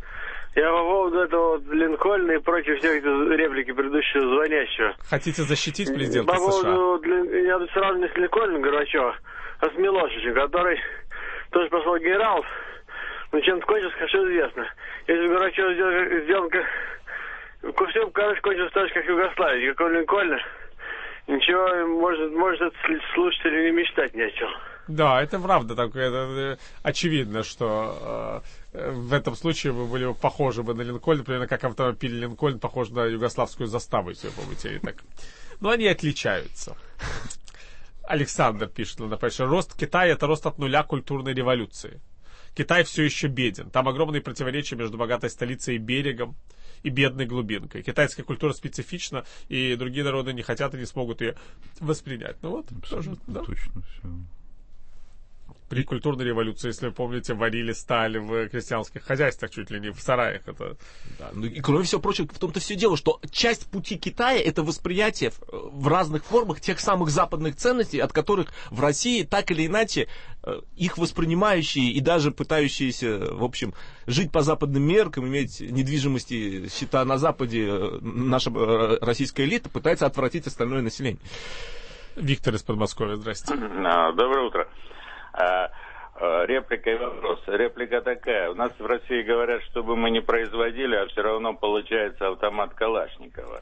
Я по поводу этого Линкольна и прочих всех реплики предыдущего звонящего. Хотите защитить президента США? По поводу, я тут сравниваю не с Линкольном Горбачева, а с Милошевичем, который тоже пошел генерал. Но чем кончилось, хорошо известно. Если Горбачев сделал все, короче, кончилось так же, как Югославия, как у Линкольна, ничего, может слушатели не мечтать не о чем. Да, это правда, это очевидно, что в этом случае вы были похожи бы на Линкольна, примерно как автомобиль Линкольн похож на югославскую заставу, если вы помните, так. Но они отличаются. Александр пишет, например, рост Китая — это рост от нуля культурной революции. Китай все еще беден. Там огромные противоречия между богатой столицей и берегом. и бедной глубинкой. Китайская культура специфична, и другие народы не хотят и не смогут ее воспринять. Ну вот, тоже, да. Точно, все. При культурной революции, если вы помните, варили сталь в крестьянских хозяйствах, чуть ли не в сараях. Это... Да. Ну, и кроме всего прочего, в том-то все дело, что часть пути Китая — это восприятие в разных формах тех самых западных ценностей, от которых в России так или иначе их воспринимающие и даже пытающиеся, в общем, жить по западным меркам, иметь недвижимости, счета на Западе, наша российская элита пытается отвратить остальное население. Виктор из Подмосковья, здрасте. Доброе утро. Реплика и вопрос. Реплика такая. У нас в России говорят, чтобы мы не производили, а все равно получается автомат Калашникова.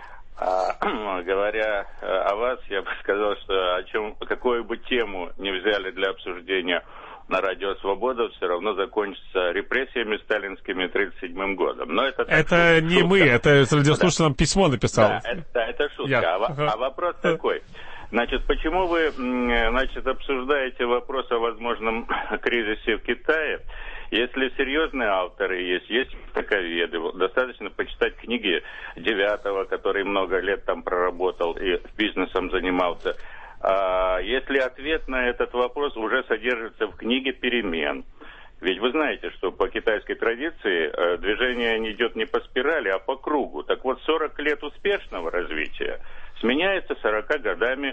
Говоря о вас, я бы сказал, что какую бы тему не взяли для обсуждения на радио «Свобода», все равно закончится репрессиями сталинскими 1937 годом. Но это не шутка. Мы, это радиослушатель нам письмо написал. Да, это шутка. А вопрос такой. Значит, почему вы, обсуждаете вопрос о возможном кризисе в Китае, если серьезные авторы есть востоковеды, достаточно почитать книги Девятого, который много лет там проработал и бизнесом занимался. Если ответ на этот вопрос уже содержится в книге «Перемен». Ведь вы знаете, что по китайской традиции движение не идет не по спирали, а по кругу. Так вот, 40 лет успешного развития сменяется 40 годами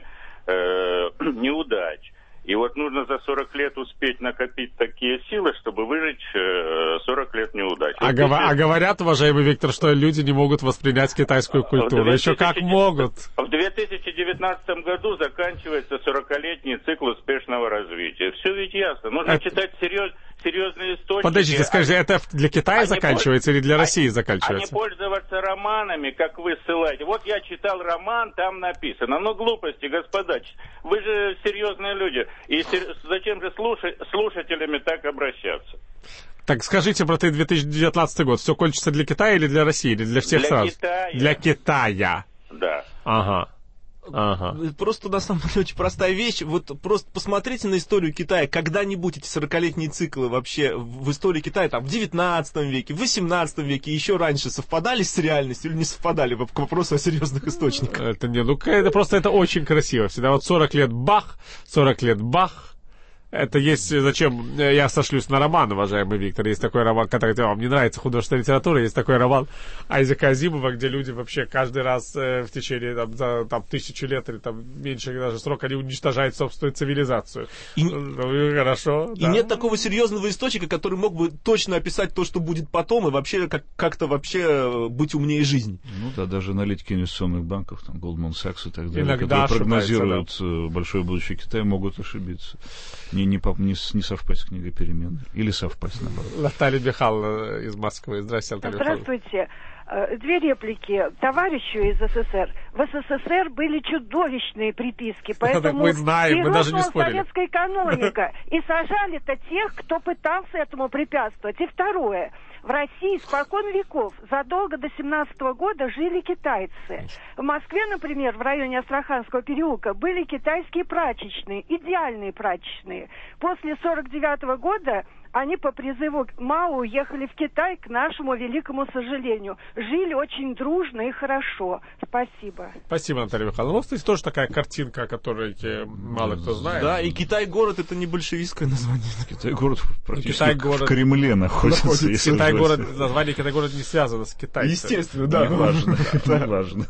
неудач. И вот нужно за 40 лет успеть накопить такие силы, чтобы выжить 40 лет неудач. А говорят, уважаемый Виктор, что люди не могут воспринять китайскую культуру. Еще как могут. В 2019 году заканчивается 40-летний цикл успешного развития. Все ведь ясно. Нужно читать серьезные источники. Подождите, скажите, это для Китая заканчивается или для России заканчивается? А не пользоваться романами, как вы ссылаете. Вот я читал роман, там написано. Ну, глупости, господа. Вы же серьезные люди. И зачем же слушателями так обращаться? Так скажите про 2019 год. Все кончится для Китая или для России? Или для всех сразу? Китая. Для Китая. Да. Ага. Просто на самом деле очень простая вещь. Вот просто посмотрите на историю Китая. Когда-нибудь эти 40-летние циклы вообще в истории Китая там в 19 веке, в 18 веке, еще раньше совпадали с реальностью или не совпадали? К вопросу о серьезных источниках. Это просто это очень красиво. Всегда вот 40 лет бах, 40 лет бах. Это есть, зачем я сошлюсь на роман, уважаемый Виктор. Есть такой роман, который вам не нравится, художественная литература, есть такой роман Айзека Азимова, где люди вообще каждый раз в течение за 1000 лет или там меньше даже срока они уничтожают собственную цивилизацию. Хорошо. И нет такого серьезного источника, который мог бы точно описать то, что будет потом, и вообще как-то вообще быть умнее жизни. Ну да, даже аналитики инвестиционных банков, там Goldman Sachs и так далее, иногда которые прогнозируют большое будущее Китая, могут ошибиться. Не совпасть с книгой «Перемен». Или совпасть, наоборот. Наталья Михайловна из Москвы. Здравствуйте, Наталья Михайловна. Здравствуйте. Две реплики. Товарищу из СССР. В СССР были чудовищные приписки, поэтому мы знаем, мы даже не спорили. советская экономика. И сажали-то тех, кто пытался этому препятствовать. И второе. В России испокон веков, задолго до 17-го года жили китайцы. В Москве, например, в районе Астраханского переулка были китайские прачечные, идеальные прачечные. После 49-го года они по призыву Мао уехали в Китай, к нашему великому сожалению. Жили очень дружно и хорошо. Спасибо. Спасибо, Наталья Михайловна. Вот здесь тоже такая картинка, о которой мало кто знает. Да, и Китай-город — это не большевистское название. Китай-город практически в Кремле находится. Китай-город, название Китай-город не связано с Китаем. Естественно, да. Важно. Это важно.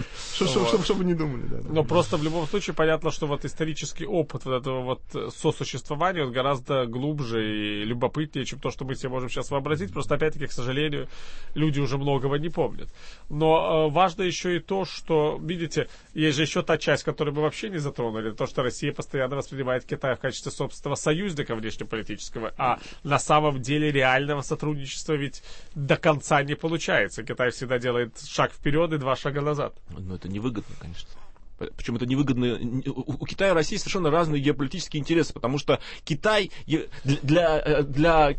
Чтобы не думали. Но просто в любом случае понятно, что вот исторический опыт вот этого вот сосуществования он гораздо глубже и любопытнее, чем то, что мы себе можем сейчас вообразить. Просто, опять-таки, к сожалению, люди уже многого не помнят. Но важно еще и то, что, видите, есть же еще та часть, которую мы вообще не затронули, то, что Россия постоянно воспринимает Китай в качестве собственного союзника внешнеполитического, а на самом деле реального сотрудничества ведь до конца не получается. Китай всегда делает шаг вперед и 2 шага назад. Но это невыгодно, конечно. Причем это невыгодно. У Китая и России совершенно разные геополитические интересы, потому что Китай для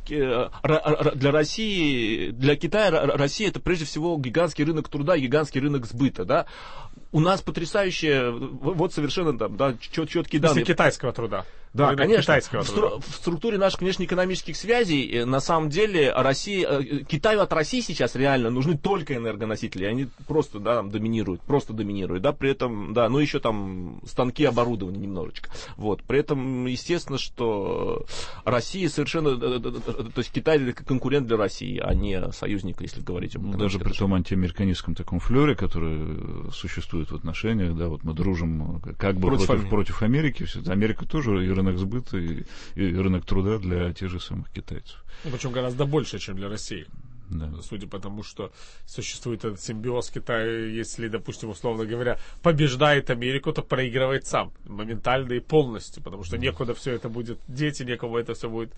России, для Китая Россия — это прежде всего гигантский рынок труда, гигантский рынок сбыта, да. У нас потрясающие, вот совершенно там, да, четкие данные. Китайского труда. Да, конечно. В структуре наших внешнеэкономических связей на самом деле Китаю от России сейчас реально нужны только энергоносители. Они просто доминируют. Да, при этом, ну еще там станки, оборудование немножечко. Вот. При этом, естественно, что Россия совершенно... То есть Китай это конкурент для России, а не союзник, если говорить об этом. Даже при том антиамериканистском таком флёре, который существует в отношениях, да, вот мы дружим как бы против Америки. Америка тоже и рынок сбыта, и рынок труда для тех же самых китайцев. Причем гораздо больше, чем для России. Да. Судя по тому, что существует этот симбиоз Китая, если, допустим, условно говоря, побеждает Америку, то проигрывает сам, моментально и полностью, потому что некуда все это будет деть, и некому это все будет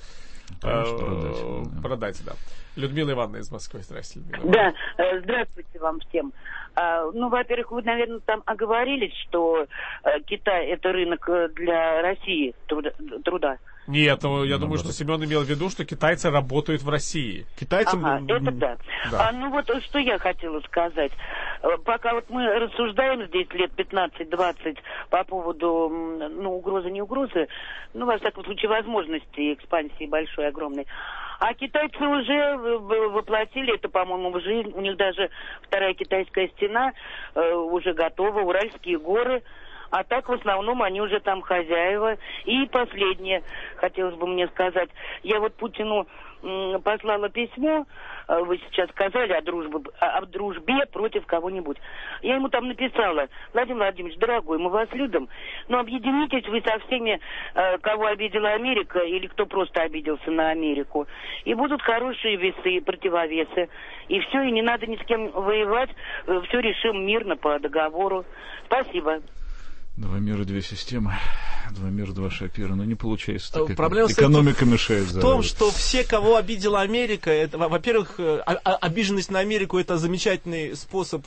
продать. Да. Людмила Ивановна из Москвы. Здравствуйте, Людмила. Да, здравствуйте вам всем. Во-первых, вы, наверное, там оговорились, что Китай – это рынок для России труда. Нет, я думаю, что Семен имел в виду, что китайцы работают в России. Китайцам... это да. Что я хотела сказать. Пока мы рассуждаем здесь лет 15-20 по поводу, угрозы, не угрозы, во всяком случае, возможности экспансии большой, огромной. А китайцы уже воплотили это, по-моему, в жизнь. У них даже вторая китайская стена уже готова, Уральские горы. А так, в основном, они уже там хозяева. И последнее, хотелось бы мне сказать. Я Путину послала письмо, вы сейчас сказали о дружбе против кого-нибудь. Я ему там написала: Владимир Владимирович, дорогой, мы вас любим, но объединитесь вы со всеми, кого обидела Америка или кто просто обиделся на Америку. И будут хорошие весы, противовесы. И все, и не надо ни с кем воевать, все решим мирно по договору. Спасибо. Два мира, две системы. Два мира, два шапира. Но не получается. Так, проблема экономика мешает. В том, что все, кого обидела Америка, это, во-первых, обиженность на Америку — это замечательный способ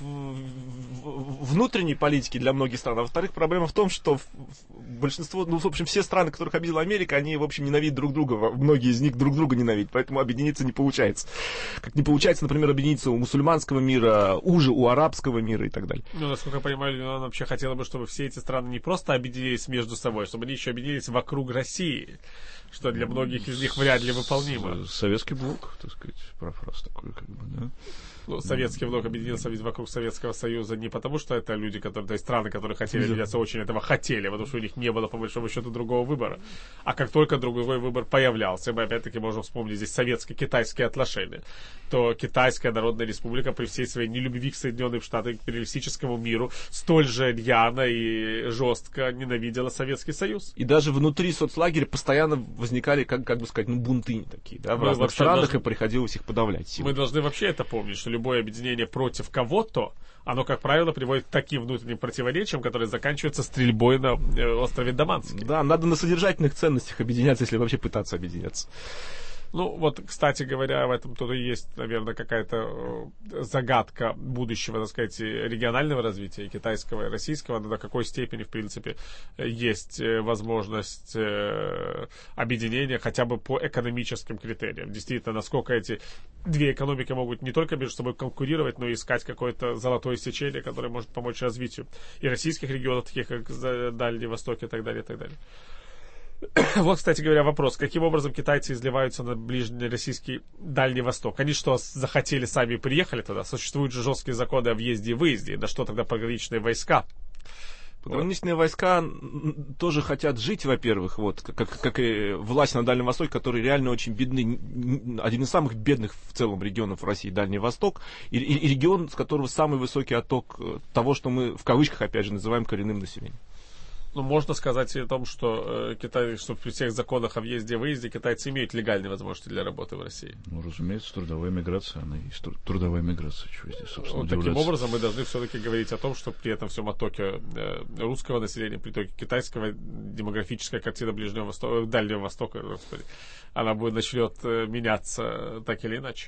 внутренней политики для многих стран. А во-вторых, проблема в том, что большинство, в общем, все страны, которых обидела Америка, они, в общем, ненавидят друг друга. Многие из них друг друга ненавидят. Поэтому объединиться не получается. Как не получается, например, объединиться у мусульманского мира, у арабского мира и так далее. Насколько я понимаю, она вообще хотела бы, чтобы все эти страны не просто объединились между собой, чтобы они еще объединились вокруг России, что для многих из них вряд ли выполнимо. Советский блок, так сказать, профраз такой, да? Советский блок объединился вокруг Советского Союза не потому, что это люди, то есть страны, которые хотели объединяться, очень этого хотели, потому что у них не было, по большому счету, другого выбора. А как только другой выбор появлялся, мы опять-таки можем вспомнить здесь советско-китайские отношения, то Китайская Народная Республика при всей своей нелюбви к Соединенным Штатам, к империалистическому миру, столь же рьяно и жестко ненавидела Советский Союз. И даже внутри соцлагеря постоянно возникали, как бы сказать, бунты такие, да, в разных странах, и приходилось их подавлять силой. Мы должны вообще это помнить, что любое объединение против кого-то, оно, как правило, приводит к таким внутренним противоречиям, которые заканчиваются стрельбой на острове Даманский. Да, надо на содержательных ценностях объединяться, если вообще пытаться объединяться. Кстати говоря, в этом тут и есть, наверное, какая-то загадка будущего, так сказать, регионального развития, китайского и российского, до какой степени, в принципе, есть возможность объединения хотя бы по экономическим критериям. Действительно, насколько эти две экономики могут не только между собой конкурировать, но и искать какое-то золотое сечение, которое может помочь развитию и российских регионов, таких как Дальний Восток и так далее, и так далее. Вот, кстати говоря, вопрос. Каким образом китайцы изливаются на ближний российский Дальний Восток? Они что, захотели сами и приехали туда? Существуют же жесткие законы о въезде и выезде. Да что тогда пограничные войска? Пограничные войска тоже хотят жить, во-первых, как и власть на Дальнем Востоке, которые реально очень бедны. Один из самых бедных в целом регионов России — Дальний Восток, и регион, с которого самый высокий отток того, что мы в кавычках, опять же, называем коренным населением. Можно сказать о том, что что при всех законах о въезде и выезде китайцы имеют легальные возможности для работы в России. Разумеется, трудовая миграция, она и есть трудовая миграция. Чего здесь, собственно, таким образом, мы должны все-таки говорить о том, что при этом всем оттоке русского населения, при итоге китайского, демографическая картина Дальнего Востока, господи, она начнет меняться так или иначе.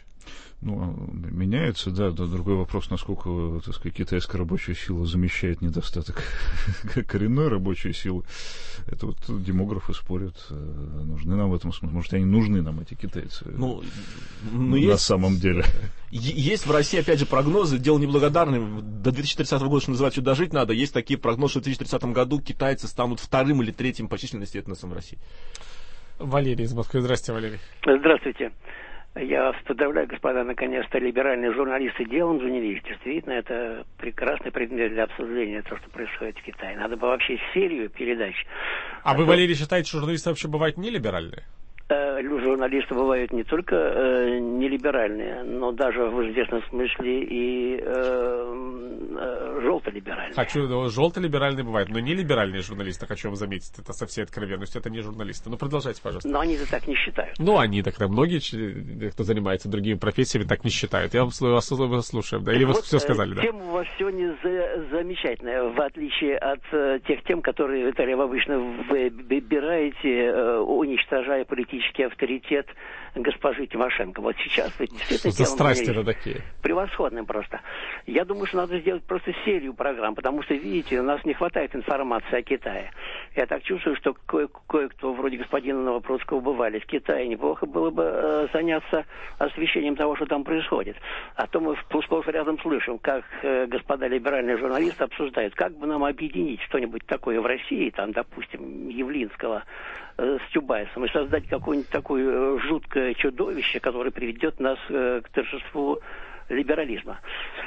Меняется, да. Другой вопрос, насколько, так сказать, китайская рабочая сила замещает недостаток коренной рабочей рабочей силы. Это вот демографы спорят, нужны нам в этом смысле. Может, они нужны нам, эти китайцы, на самом деле. Есть в России, опять же, прогнозы, дело неблагодарное, до 2030 года, что называется, дожить надо. Есть такие прогнозы, что в 2030 году китайцы станут вторым или третьим по численности этносом в России. Валерий из Москвы. Здравствуйте, Валерий. Здравствуйте. Я вас поздравляю, господа, наконец-то либеральные журналисты делом занялись. Действительно, это прекрасный предмет для обсуждения, то, что происходит в Китае. Надо бы вообще серию передач. А вы, Валерий, считаете, что журналисты вообще бывают нелиберальные? Журналисты бывают не только нелиберальные, но даже в известном смысле и желто-либеральные. Желто-либеральные бывают, но не либеральные журналисты, хочу вам заметить, это со всей откровенностью, это не журналисты. Ну, продолжайте, пожалуйста. Но они-то так не считают. Ну, они так, многие, кто занимается другими профессиями, так не считают. Я вас слушаю, да? Или вы все сказали, да? Тема у вас сегодня замечательная, в отличие от тех тем, которые, Виталий, вы обычно выбираете, уничтожая политический авторитет госпожи Тимошенко. Вот сейчас вы действительно... Что за страсти-то такие? Превосходным просто. Я думаю, что надо сделать просто серию программ, потому что, видите, у нас не хватает информации о Китае. Я так чувствую, что кое-кто вроде господина Новопрудского бывали в Китае. Неплохо было бы заняться освещением того, что там происходит. А то мы сплошь рядом слышим, как господа либеральные журналисты обсуждают, как бы нам объединить что-нибудь такое в России, там, допустим, Явлинского с Чубайсом, и создать какое-нибудь такое жуткое чудовище, которое приведет нас к торжеству либерализма.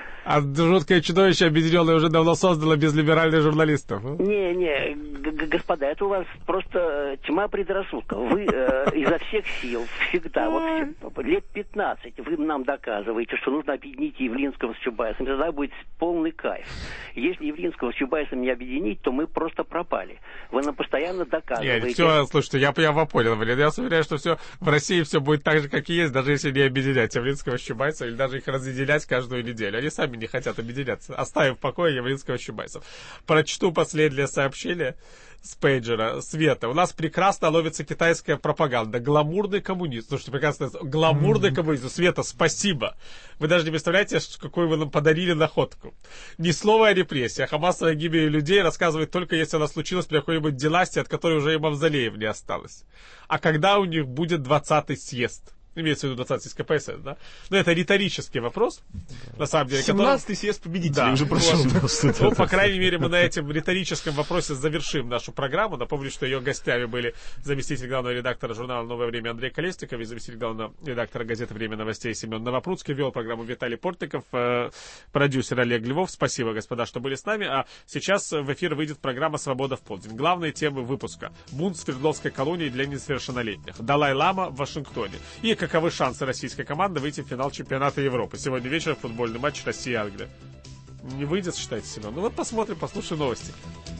А жуткое чудовище объединенное уже давно создало без либеральных журналистов. Не, господа, это у вас просто тьма предрассудков. Вы изо всех сил всегда, вот лет 15, вы нам доказываете, что нужно объединить Явлинского с Чубайсом. Тогда будет полный кайф. Если Явлинского с Чубайсом не объединить, то мы просто пропали. Вы нам постоянно доказываете. Нет, все, слушайте, я понял, Валерий. Я вас уверяю, что все в России все будет так же, как и есть, даже если не объединять Явлинского с Чубайсом, или даже их разделять каждую неделю. Они сами не хотят объединяться. Оставим в покое Явлинского с Чубайсом. Прочту последнее сообщение с пейджера. Света. У нас прекрасно ловится китайская пропаганда. Гламурный коммунист. Слушайте, прекрасно. Гламурный коммунист. Света, спасибо. Вы даже не представляете, какую вы нам подарили находку. Ни слова о репрессиях, о массовой гибели людей рассказывает только, если она случилась при какой-нибудь династии, от которой уже и мавзолеев не осталось. А когда у них будет 20-й съезд? Имеется в виду 20 из КПСС, да? Но это риторический вопрос, на самом деле. 17-й съезд победителей уже прошел. Ну, по крайней мере, мы на этом риторическом вопросе завершим нашу программу. Напомню, что ее гостями были заместитель главного редактора журнала «Новое время» Андрей Колесников и заместитель главного редактора газеты «Время новостей» Семен Новопрудский. Вел программу Виталий Портников, продюсер Олег Львов. Спасибо, господа, что были с нами. А сейчас в эфир выйдет программа «Свобода в полдень». Главные темы выпуска. Бунт в Свердловской колонии для несовершеннолетних. Далай-лама в Вашингтоне. И каковы шансы российской команды выйти в финал чемпионата Европы? Сегодня вечером футбольный матч Россия-Англия. Не выйдет, считаете, Семен? Ну вот посмотрим, послушаем новости.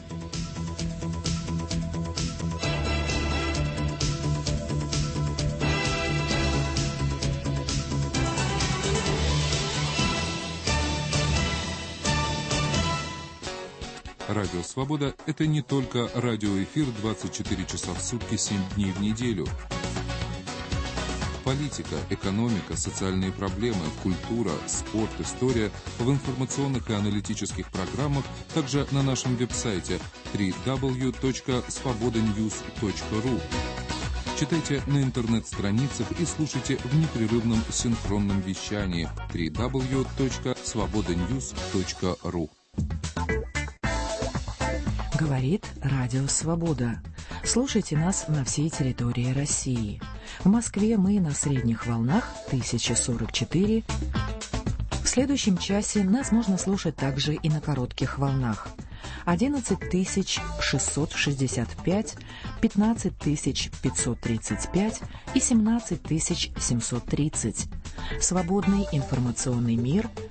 Радио «Свобода» — это не только радиоэфир 24 часа в сутки, 7 дней в неделю. Политика, экономика, социальные проблемы, культура, спорт, история в информационных и аналитических программах, также на нашем веб-сайте www.svobodanews.ru. Читайте на интернет-страницах и слушайте в непрерывном синхронном вещании www.svobodanews.ru. Говорит Радио Свобода. Слушайте нас на всей территории России. В Москве мы на средних волнах 1044. В следующем часе нас можно слушать также и на коротких волнах. 11665, 15535 и 17730. Свободный информационный мир